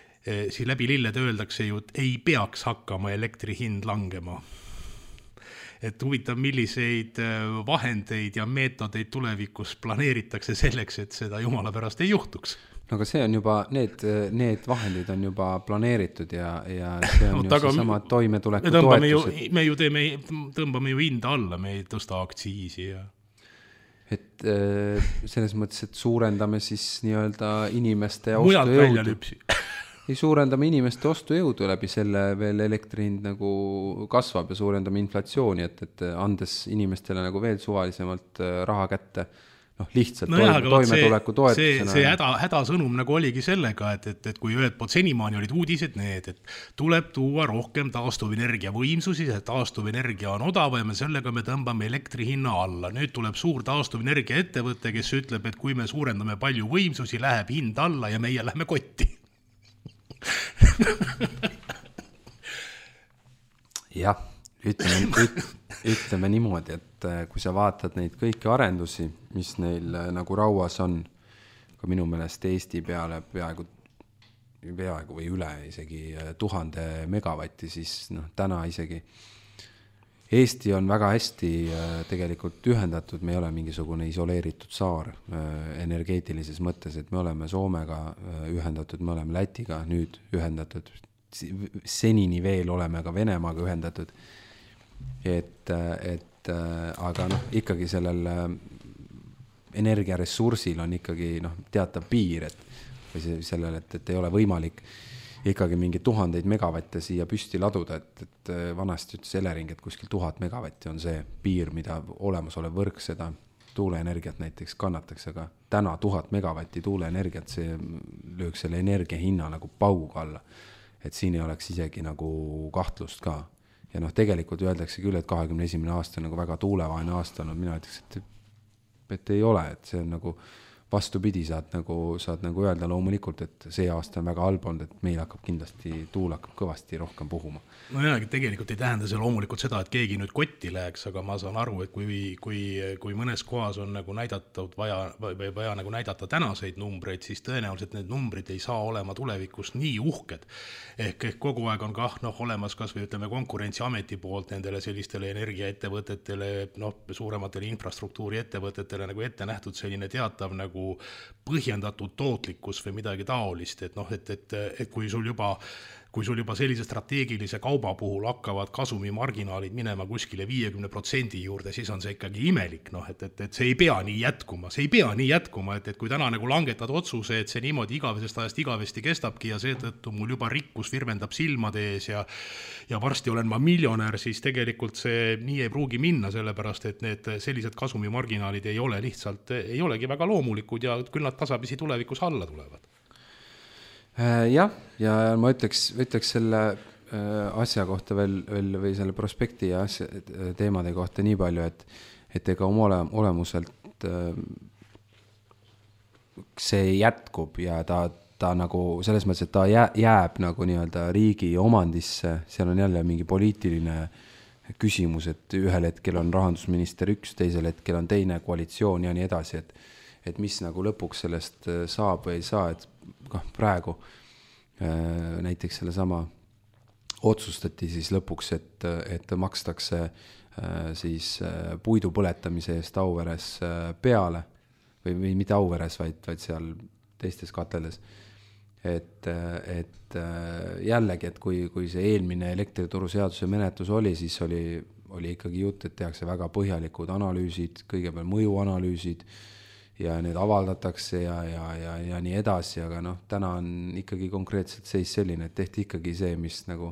Speaker 3: siis läbi lillede öeldakse ju, et ei peaks hakkama elektri hind langema. et huvitav, milliseid vahendeid ja meetodeid tulevikus planeeritakse selleks, et seda jumala pärast ei juhtuks.
Speaker 4: No aga see on juba, need vahendid on juba planeeritud ja see on ju seesama toimetuleku toetus.
Speaker 3: Me ju tõmbame ju hinda alla, me ei tõsta aktsiisi ja...
Speaker 4: Et selles mõttes, et suurendame siis nii-öelda inimeste ostujõudu. Ei suurendame inimeste ostujõudu läbi selle veel elektrihind nagu kasvab ja suurendame inflatsiooni, et andes inimestele nagu veel suvalisemalt raha kätte, noh lihtsalt toimetuleku toetusena.
Speaker 3: See hädasõnum nagu oligi sellega, et kui ühed poolt senimaani olid uudised need, et tuleb tuua rohkem taastuvenergia võimsusi, et taastuvenergia on odav ja sellega me tõmbame elektri hinna alla. Nüüd tuleb suur taastuvenergia ettevõte, kes ütleb, et kui me suurendame palju võimsusi, läheb hind alla ja meie lähme kotti.
Speaker 4: Jah, ütleme niimoodi, et kui sa vaatad neid kõiki arendusi, mis neil nagu rauas on, ka minu meelest Eesti peale peaaegu või üle isegi 1000 megavatti, siis täna isegi Eesti on väga hästi tegelikult ühendatud, me ei ole mingisugune isoleeritud saar energeetilises mõttes, et me oleme Soomega ühendatud, me oleme Lätiga nüüd ühendatud, senini veel oleme ka Venemaaga ühendatud, aga ikkagi sellel energiaressursil on ikkagi teatav piir, või sellel, et ei ole võimalik ikkagi mingi 1000 megavatte siia püsti laduda, et vanasti ütles Elering, et kuskil 1000 megavatti on see piir, mida olemasolev võrk seda tuuleenergiat näiteks kannataks, aga täna 1000 megavatti tuuleenergiat, see lööks selle energia hinna nagu pauga alla, et siin ei oleks isegi nagu kahtlust ka. Ja tegelikult öeldakse küll, et 21. aasta on nagu väga tuulevaene aasta, mina ütleks, et ei ole, et see on nagu vastupidi, saad nagu öelda loomulikult, et see aasta on väga halb olnud, et meil hakkab kindlasti tuul hakkab kõvasti rohkem puhuma.
Speaker 3: No jah, tegelikult ei tähenda see loomulikult seda, et keegi nüüd kotti läheks, aga ma saan aru, et kui mõnes kohas on nagu vaja nagu näidata tänaseid numbreid, siis tõenäoliselt need numbrid ei saa olema tulevikus nii uhked. Ehk kogu aeg on olemas kas või ütleme Konkurentsiameti poolt nendele sellistele energiaettevõtetele, suurematele infrastruktuuri ettevõtetele nagu ette nähtud selline teatav nagu põhjendatud tootlikkus või midagi taolist, et kui sul juba sellise strateegilise kauba puhul hakkavad kasumimarginaalid minema kuskile 50% juurde, siis on see ikkagi imelik, et see ei pea nii jätkuma, et kui täna nagu langetad otsuse, et see niimoodi igavesest ajast igavesti kestabki ja seetõttu mul juba rikkus virvendab silmade ees ja varsti olen ma miljonär, siis tegelikult see nii ei pruugi minna, sellepärast et need sellised kasumimarginaalid ei olegi väga loomulikud ja küll nad tasapisi tulevikus alla tulevad.
Speaker 4: Jah, ja ma ütleks selle asja kohta veel või selle prospekti ja teemade kohta nii palju, et ega oma olemuselt see jätkub ja ta nagu selles mõttes, et ta jääb nagu nii-öelda riigi omandisse, seal on jälle mingi poliitiline küsimus, et ühel hetkel on rahandusminister üks, teisel hetkel on teine koalitsioon ja nii edasi, et mis nagu lõpuks sellest saab või ei saa, et praegu näiteks selle sama otsustati siis lõpuks, et makstakse siis puidu põletamise eest Auveres peale või mitte Auveres, vaid seal teistes kateldes. Et jällegi, et kui see eelmine elektrituruseaduse menetlus oli, siis oli ikkagi jutt, et tehakse väga põhjalikud analüüsid, kõigepealt mõjuanalüüsid, ja need avaldatakse ja nii edasi, aga täna on ikkagi konkreetselt seis selline, et tehti ikkagi see, mis nagu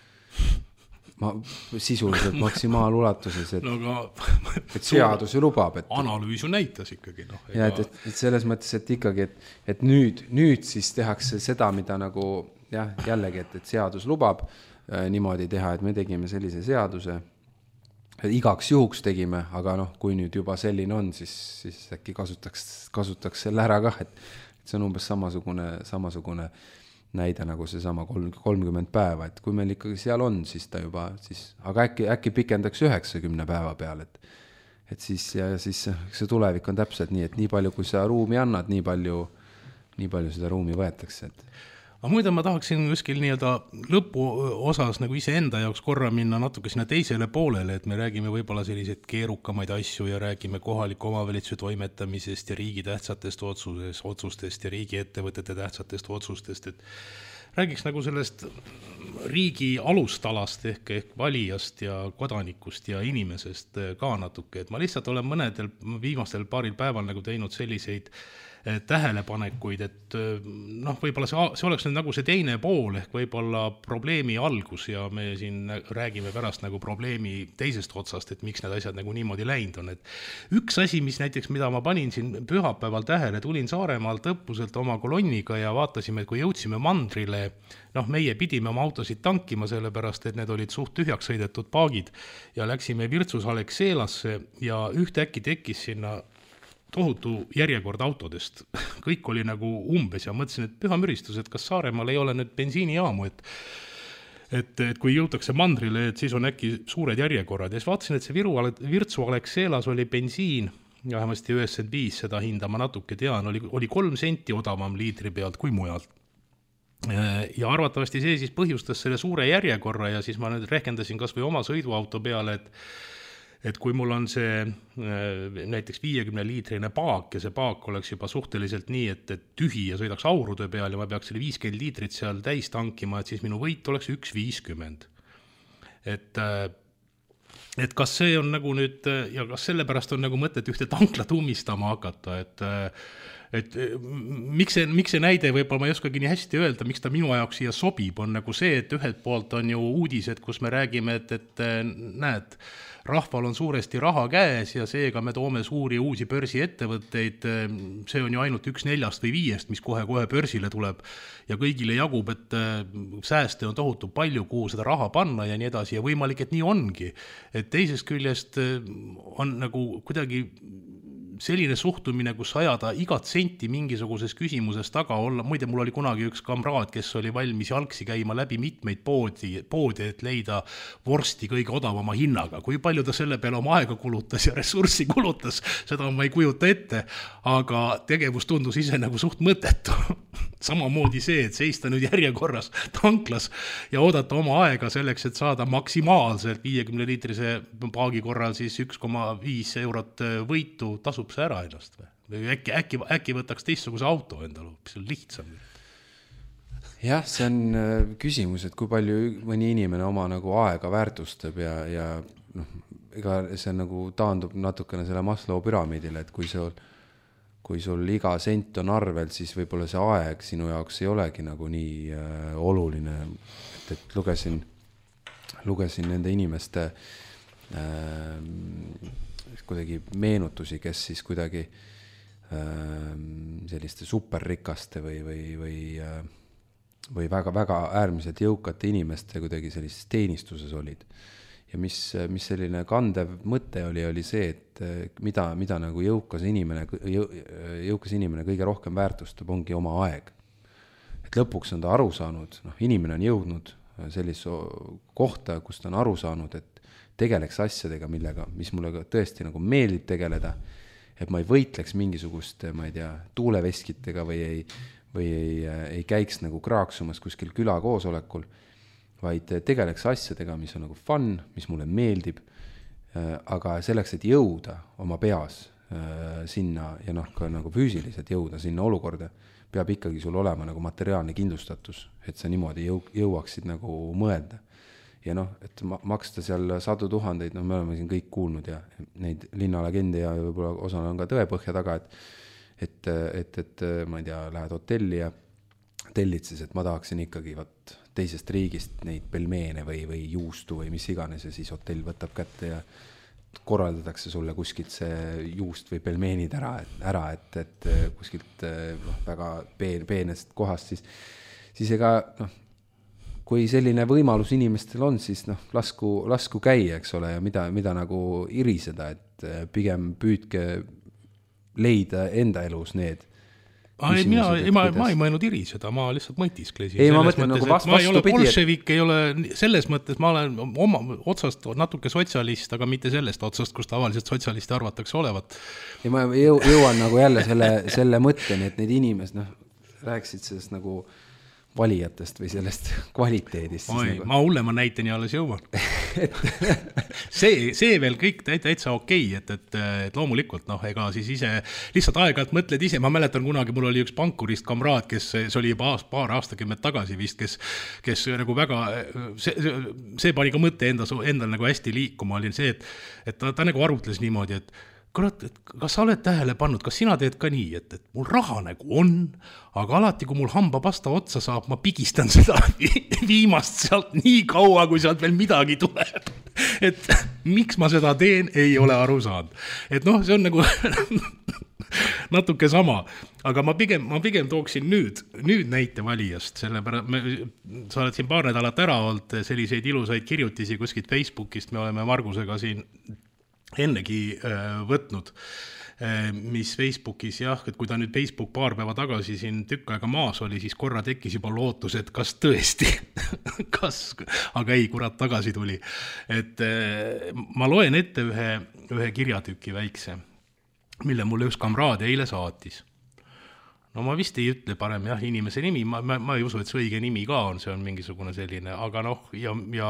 Speaker 4: sisuliselt maksimaalulatuses, et seadus ju lubab.
Speaker 3: Analüüs ju näitas ikkagi.
Speaker 4: Ja et selles mõttes, et ikkagi, et nüüd siis tehakse seda, mida nagu jällegi, et seadus lubab niimoodi teha, et me tegime sellise seaduse, igaks juhuks tegime, aga kui nüüd juba selline on, siis äkki kasutaks selle ära kah, et see on umbes samasugune näide nagu see sama 30 päeva, et kui meil ikkagi seal on, siis ta juba, aga äkki pikendaks 90 päeva peal, et siis see tulevik on täpselt nii, et nii palju, kui sa ruumi annad, nii palju seda ruumi võetakse, et
Speaker 3: Aga muide ma tahaksin kuskil nii-öelda lõpu osas nagu iseenda jaoks korra minna natuke sinna teisele poolele, et me räägime võib-olla selliseid keerukamaid asju ja räägime kohaliku omavalitsuse toimetamisest ja riigi tähtsatest otsustest ja riigi ettevõtete tähtsatest otsustest, et räägiks nagu sellest riigi alustalast ehk valijast ja kodanikust ja inimesest ka natuke, et ma lihtsalt olen mõnedel viimastel paaril päeval nagu teinud selliseid tähelepanekuid, et noh, võib-olla see oleks nüüd nagu see teine pool ehk võib-olla probleemi algus ja me siin räägime pärast nagu probleemi teisest otsast, et miks need asjad nagu niimoodi läinud on, et üks asi, mis näiteks, mida ma panin siin pühapäeval tähele, tulin Saaremaalt õppuselt oma kolonniga ja vaatasime, et kui jõudsime mandrile, noh, meie pidime oma autosid tankima, sellepärast, et need olid suht tühjaks sõidetud paagid ja läksime Virtsus Alexelasse ja ühtäkki tekkis sinna tohutu järjekord autodest. Kõik oli nagu umbes ja mõtlesin, et püha müristus, et kas Saaremaal ei ole nüüd bensiinijaamu, et kui jõutakse mandrile, et siis on äkki suured järjekorrad. Ja siis vaatasin, et see Virtsu Alexelas oli bensiin, ja vähemasti 95, seda hinda ma natuke tean, oli 3 senti odavam liitri pealt kui mujalt. Ja arvatavasti see siis põhjustas selle suure järjekorra ja siis ma nüüd rehkendasin kas või oma sõiduauto peale, et kui mul on see näiteks 50-liitrine paak ja see paak oleks juba suhteliselt nii, et tühi ja sõidaks aurude peal ja ma peaks selle 50 liitrit seal täis tankima, et siis minu võit oleks 1,50. Et kas see on nagu nüüd, ja kas sellepärast on nagu mõtet ühte tanklat ummistama hakata, et miks see näide, võib-olla ma ei oskagi nii hästi öelda, miks ta minu jaoks siia sobib, on nagu see, et ühelt poolt on ju uudised, kus me räägime, et näed, rahval on suuresti raha käes ja seega me toome suuri uusi börsiettevõtteid, see on ju ainult 1/4 või 5, mis kohe börsile tuleb ja kõigile jagub, et sääste on tohutu palju, kuhu seda raha panna ja nii edasi ja võimalik, et nii ongi. Et teisest küljest on nagu kuidagi selline suhtumine, kus ajada igat senti mingisuguses küsimuses taga olla. Muide, mul oli kunagi üks kamraad, kes oli valmis jalgsi käima läbi mitmeid poodi, et leida vorsti kõige odavama hinnaga. Kui palju ta selle peale oma aega kulutas ja ressurssi kulutas, seda ma ei kujuta ette, aga tegevus tundus ise nagu suht mõttetu. Samamoodi see, et seista nüüd järjekorras tanklas ja oodata oma aega selleks, et saada maksimaalselt 50-liitrise paagi korral siis 1,5 eurot võitu, tasub see ära ennast või äkki võtaks teistsuguse auto endale, mis on lihtsam.
Speaker 4: Jah, see on küsimus, et kui palju mõni inimene oma nagu aega väärtustab ja noh, ega see nagu taandub natukene selle Maslow püramiidile, et kui sul iga sent on arvel, siis võib-olla see aeg sinu jaoks ei olegi nagu nii oluline, et lugesin nende inimeste kuidagi meenutusi, kes siis kuidagi selliste superrikaste või väga äärmiselt jõukate inimeste kuidagi sellises teenistuses olid. Ja mis selline kandev mõte oli see, et mida nagu jõukas inimene kõige rohkem väärtustab, ongi oma aeg. Et lõpuks on ta aru saanud, inimene on jõudnud sellise kohta, kus ta on aru saanud, et tegeleks asjadega, mis mulle tõesti nagu meeldib tegeleda, et ma ei võitleks mingisugust, ma ei tea, tuuleveskitega või ei käiks nagu kraaksumas kuskil küla-koosolekul, vaid tegeleks asjadega, mis on nagu fun, mis mulle meeldib, aga selleks, et jõuda oma peas sinna ja ka nagu füüsiliselt jõuda sinna olukorda, peab ikkagi sul olema nagu materiaalne kindlustatus, et sa niimoodi jõuaksid nagu mõelda. Ja et maksta seal 100 000, me oleme siin kõik kuulnud ja neid linnalegende ja võib-olla osana on ka tõepõhja taga, et ma ei tea, lähed hotelli ja tellid siis, et ma tahaksin ikkagi teisest riigist neid pelmeene või juustu või mis iganes ja siis hotell võtab kätte ja korraldatakse sulle kuskilt see juust või pelmeenid ära, et kuskilt väga peenest kohast, siis ega kui selline võimalus inimestel on, siis lasku käia, eks ole, ja mida nagu iriseda, et pigem püüdke leida enda elus need.
Speaker 3: Ma ei mõelnud iriseda, ma lihtsalt mõtisklesin.
Speaker 4: Ei, ma mõtlen nagu vastupidi.
Speaker 3: Ma ei ole bolševik, ei ole selles mõttes, ma olen oma otsast natuke sotsialist, aga mitte sellest otsast, kus tavaliselt sotsialisti arvatakse olevat.
Speaker 4: Ja ma jõuan nagu jälle selle mõtteni, et need inimesed rääksid sellest nagu valijatest või sellest kvaliteedist.
Speaker 3: Nagu... Ma hullema näiteni alles jõuan. see veel kõik täitsa okei, et loomulikult, ega siis ise lihtsalt aeg-ajalt mõtled ise, ma mäletan kunagi, mul oli üks pankurist kamraad, kes, see oli juba paar aastakümmet tagasi vist, kes nagu väga, see pani ka mõtte endal nagu hästi liikuma, oli see, et ta nagu arutles niimoodi, et kurat, et kas sa oled tähele pannud, kas sina teed ka nii, et mul raha nagu on, aga alati, kui mul hambapasta otsa saab, ma pigistan seda viimast sealt nii kaua, kui sealt veel midagi tuleb. Et miks ma seda teen, ei ole aru saanud. Et see on nagu natuke sama, aga ma pigem tooksin nüüd näite valijast, sa oled siin paar nädalat ära olnud selliseid ilusaid kirjutisi kuskilt Facebookist, me oleme Margusega siin ennegi võtnud, mis Facebookis et kui ta nüüd Facebook paar päeva tagasi siin tükk aega maas oli, siis korra tekkis juba lootus, et kas tõesti, aga ei, kurat tagasi tuli. Et ma loen ette ühe kirjatüki väikse, mille mulle üks kamraad eile saatis. No ma vist ei ütle parem inimese nimi, ma ei usu, et see õige nimi ka on, see on mingisugune selline, aga ja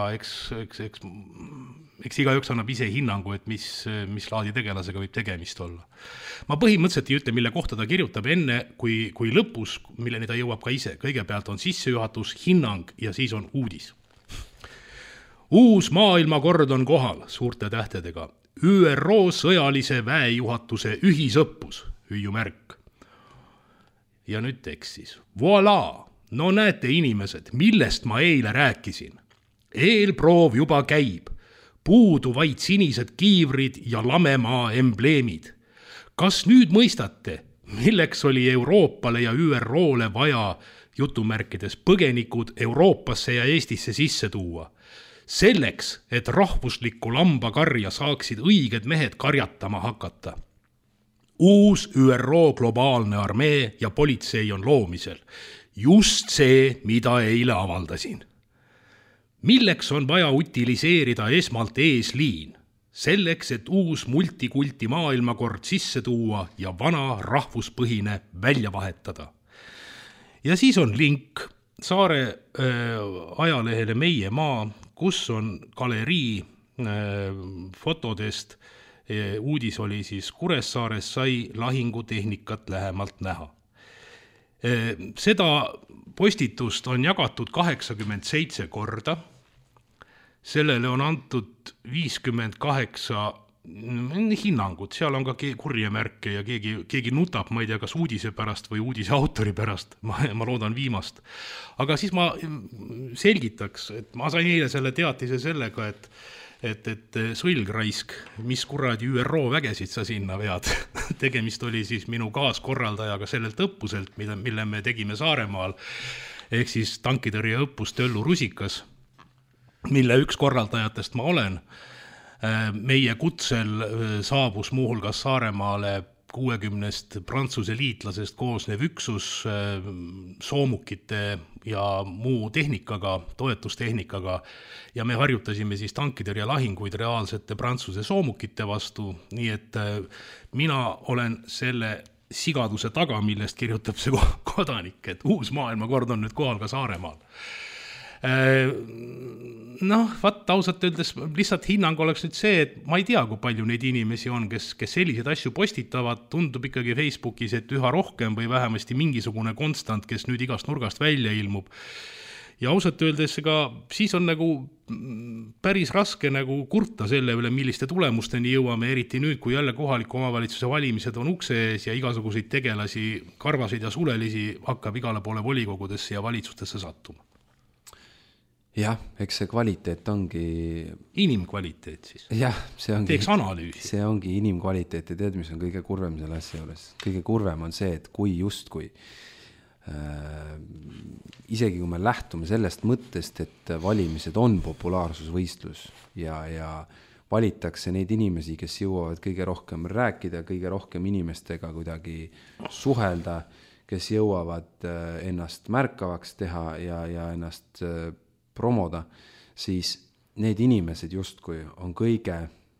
Speaker 3: eks igaüks annab ise hinnangu, et mis laadi tegelasega võib tegemist olla. Ma põhimõtteliselt ei ütle, mille kohta ta kirjutab enne, kui lõpus, milleni ta jõuab ka ise. Kõigepealt on sissejuhatus, hinnang ja siis on uudis. Uus maailmakord on kohal suurte tähtedega. ÜRO sõjalise väejuhatuse ühisõppus, hüüumärk. Ja nüüd tekst siis. Voilà! No näete inimesed, millest ma eile rääkisin. Eelproov juba käib. Puudu vaid sinised kiivrid ja lamemaa embleemid. Kas nüüd mõistate, milleks oli Euroopale ja ÜROle vaja jutumärkides põgenikud Euroopasse ja Eestisse sisse tuua? Selleks, et rahvuslikku lambakarja saaksid õiged mehed karjatama hakata. Uus ÜRO globaalne armee ja politsei on loomisel. Just see, mida eile avaldasin. Milleks on vaja utiliseerida esmalt eesliin? Selleks, et uus multikulti maailmakord sisse tuua ja vana rahvuspõhine välja vahetada. Ja siis on link Saare ajalehele Meie maa, kus on galerii fotodest. Uudis oli siis Kuressaares sai lahingutehnikat lähemalt näha. Seda postitust on jagatud 87 korda. Sellele on antud 58 hinnangut, seal on ka kurjemärke ja keegi nutab, ma ei tea, kas uudise pärast või uudise autori pärast, ma loodan viimast. Aga siis ma selgitaks, et ma sain eile selle teatise sellega, et sõlgraisk, mis kuradi ÜRO vägesid sa sinna vead. Tegemist oli siis minu kaaskorraldajaga sellelt õppuselt, mille me tegime Saaremaal, ehk siis tankitõrje õppus Töllu Rusikas, mille üks korraldajatest ma olen. Meie kutsel saabus muuhulgas Saaremaale 60 Prantsuse liitlasest koosnev üksus soomukite ja muu tehnikaga, toetustehnikaga, ja me harjutasime siis tankitõrje lahinguid reaalsete Prantsuse soomukite vastu, nii et mina olen selle sigaduse taga, millest kirjutab see kodanik, et uus maailmakord on nüüd kohal ka Saaremaal. Ausalt öeldes lihtsalt hinnang oleks nüüd see, et ma ei tea, kui palju neid inimesi on, kes selliseid asju postitavad, tundub ikkagi Facebookis, et üha rohkem või vähemasti mingisugune konstant, kes nüüd igast nurgast välja ilmub. Ja ausalt öeldes siis on nagu päris raske nagu kurta selle üle, milliste tulemusteni jõuame, eriti nüüd, kui jälle kohaliku omavalitsuse valimised on ukse ees ja igasuguseid tegelasi, karvasid ja sulelisi hakkab igale poole volikogudesse ja valitsustesse sattuma.
Speaker 4: Jah, eks see kvaliteet ongi...
Speaker 3: Inimkvaliteet siis.
Speaker 4: Jah, see ongi...
Speaker 3: Teeks analüüsi.
Speaker 4: See ongi inimkvaliteet ja tead, mis on kõige kurvem selle asja juures. Kõige kurvem on see, et kui justkui isegi kui me lähtume sellest mõttest, et valimised on populaarsusvõistlus ja valitakse neid inimesi, kes jõuavad kõige rohkem rääkida, kõige rohkem inimestega kuidagi suhelda, kes jõuavad ennast märkavaks teha ja ennast promoda, siis need inimesed justkui on kõige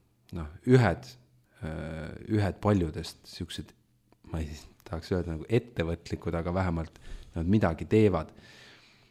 Speaker 4: ühed paljudest siuksed, ma ei tahaks öelda nagu ettevõtlikud, aga vähemalt nad midagi teevad.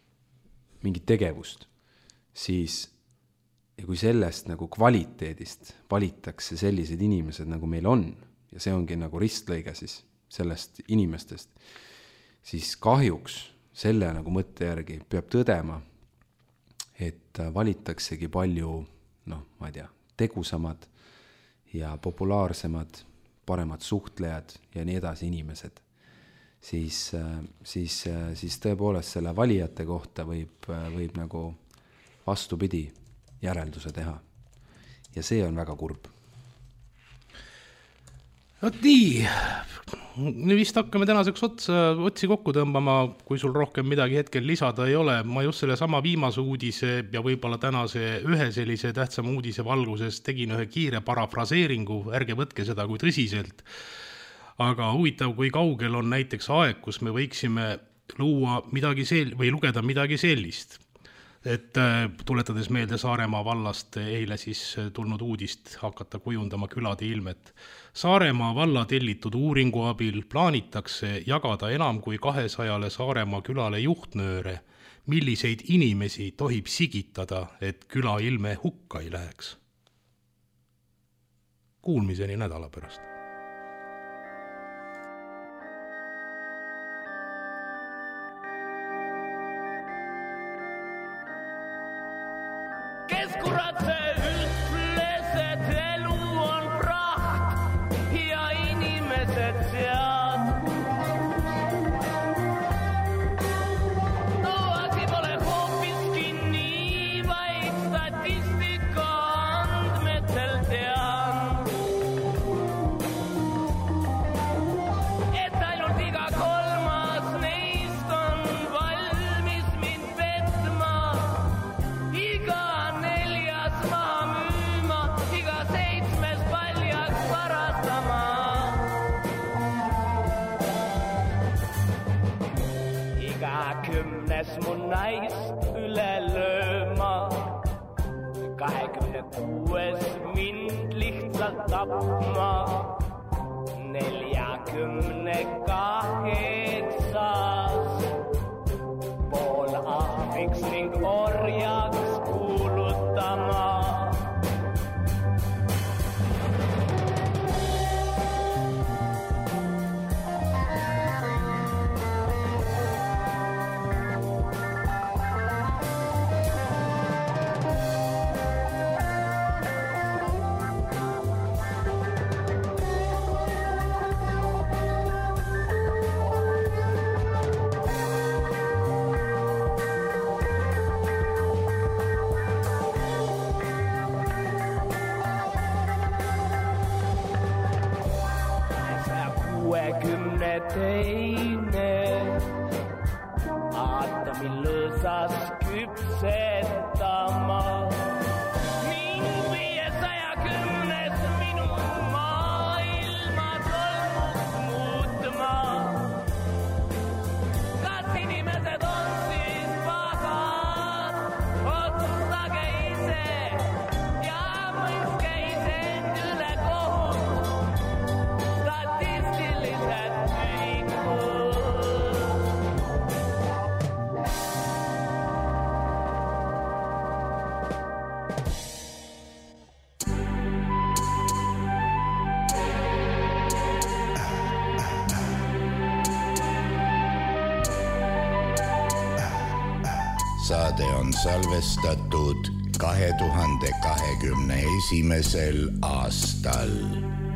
Speaker 4: mingit tegevust, siis ja kui sellest nagu kvaliteedist valitakse sellised inimesed, nagu meil on, ja see ongi nagu ristlõige siis sellest inimestest, siis kahjuks selle nagu mõtte järgi peab tõdema, et valitaksegi palju, ma ei tea, tegusamad ja populaarsemad, paremad suhtlejad ja nii edasi inimesed. Siis tõepoolest selle valijate kohta võib nagu vastupidi järelduse teha. Ja see on väga kurb.
Speaker 3: Vot nii, vist hakkame tänaseks otsi kokku tõmbama, kui sul rohkem midagi hetkel lisada ei ole. Ma just selle sama viimase uudise ja võib-olla tänase ühe sellise tähtsama uudise valguses tegin ühe kiire parafraseeringu, ärge võtke seda kui tõsiselt. Aga huvitav, kui kaugel on näiteks aeg, kus me võiksime luua midagi või lugeda midagi sellist. Et tuletades meelde Saaremaa vallast eile siis tulnud uudist hakata kujundama külade ilmet. Saaremaa valla tellitud uuringu abil plaanitakse jagada enam kui 200 Saaremaa külale juhtnööre, milliseid inimesi tohib sigitada, et küla ilme hukka ei läheks. Kuulmiseni nädala pärast.
Speaker 5: Kes kurat see ütles, et elu on praht ja inimesed sead. No asi pole hoopiski nii, vaid statistika andmetel tean, et ainult iga kolmas neist on valmis mind petma. Iga mu naist üle lööma, 26 mind lihtsalt tapma, 48 pool ahviks ning orjaks kuulutama. Teine Aatami lõõsas küpsetama ning 510 minu maailma tolmuks muutma. Kas inimesed on siis pahad? Otsustage ise ja mõistke iseend üle kohut. Statistilised
Speaker 6: Saade on salvestatud 2021. aastal.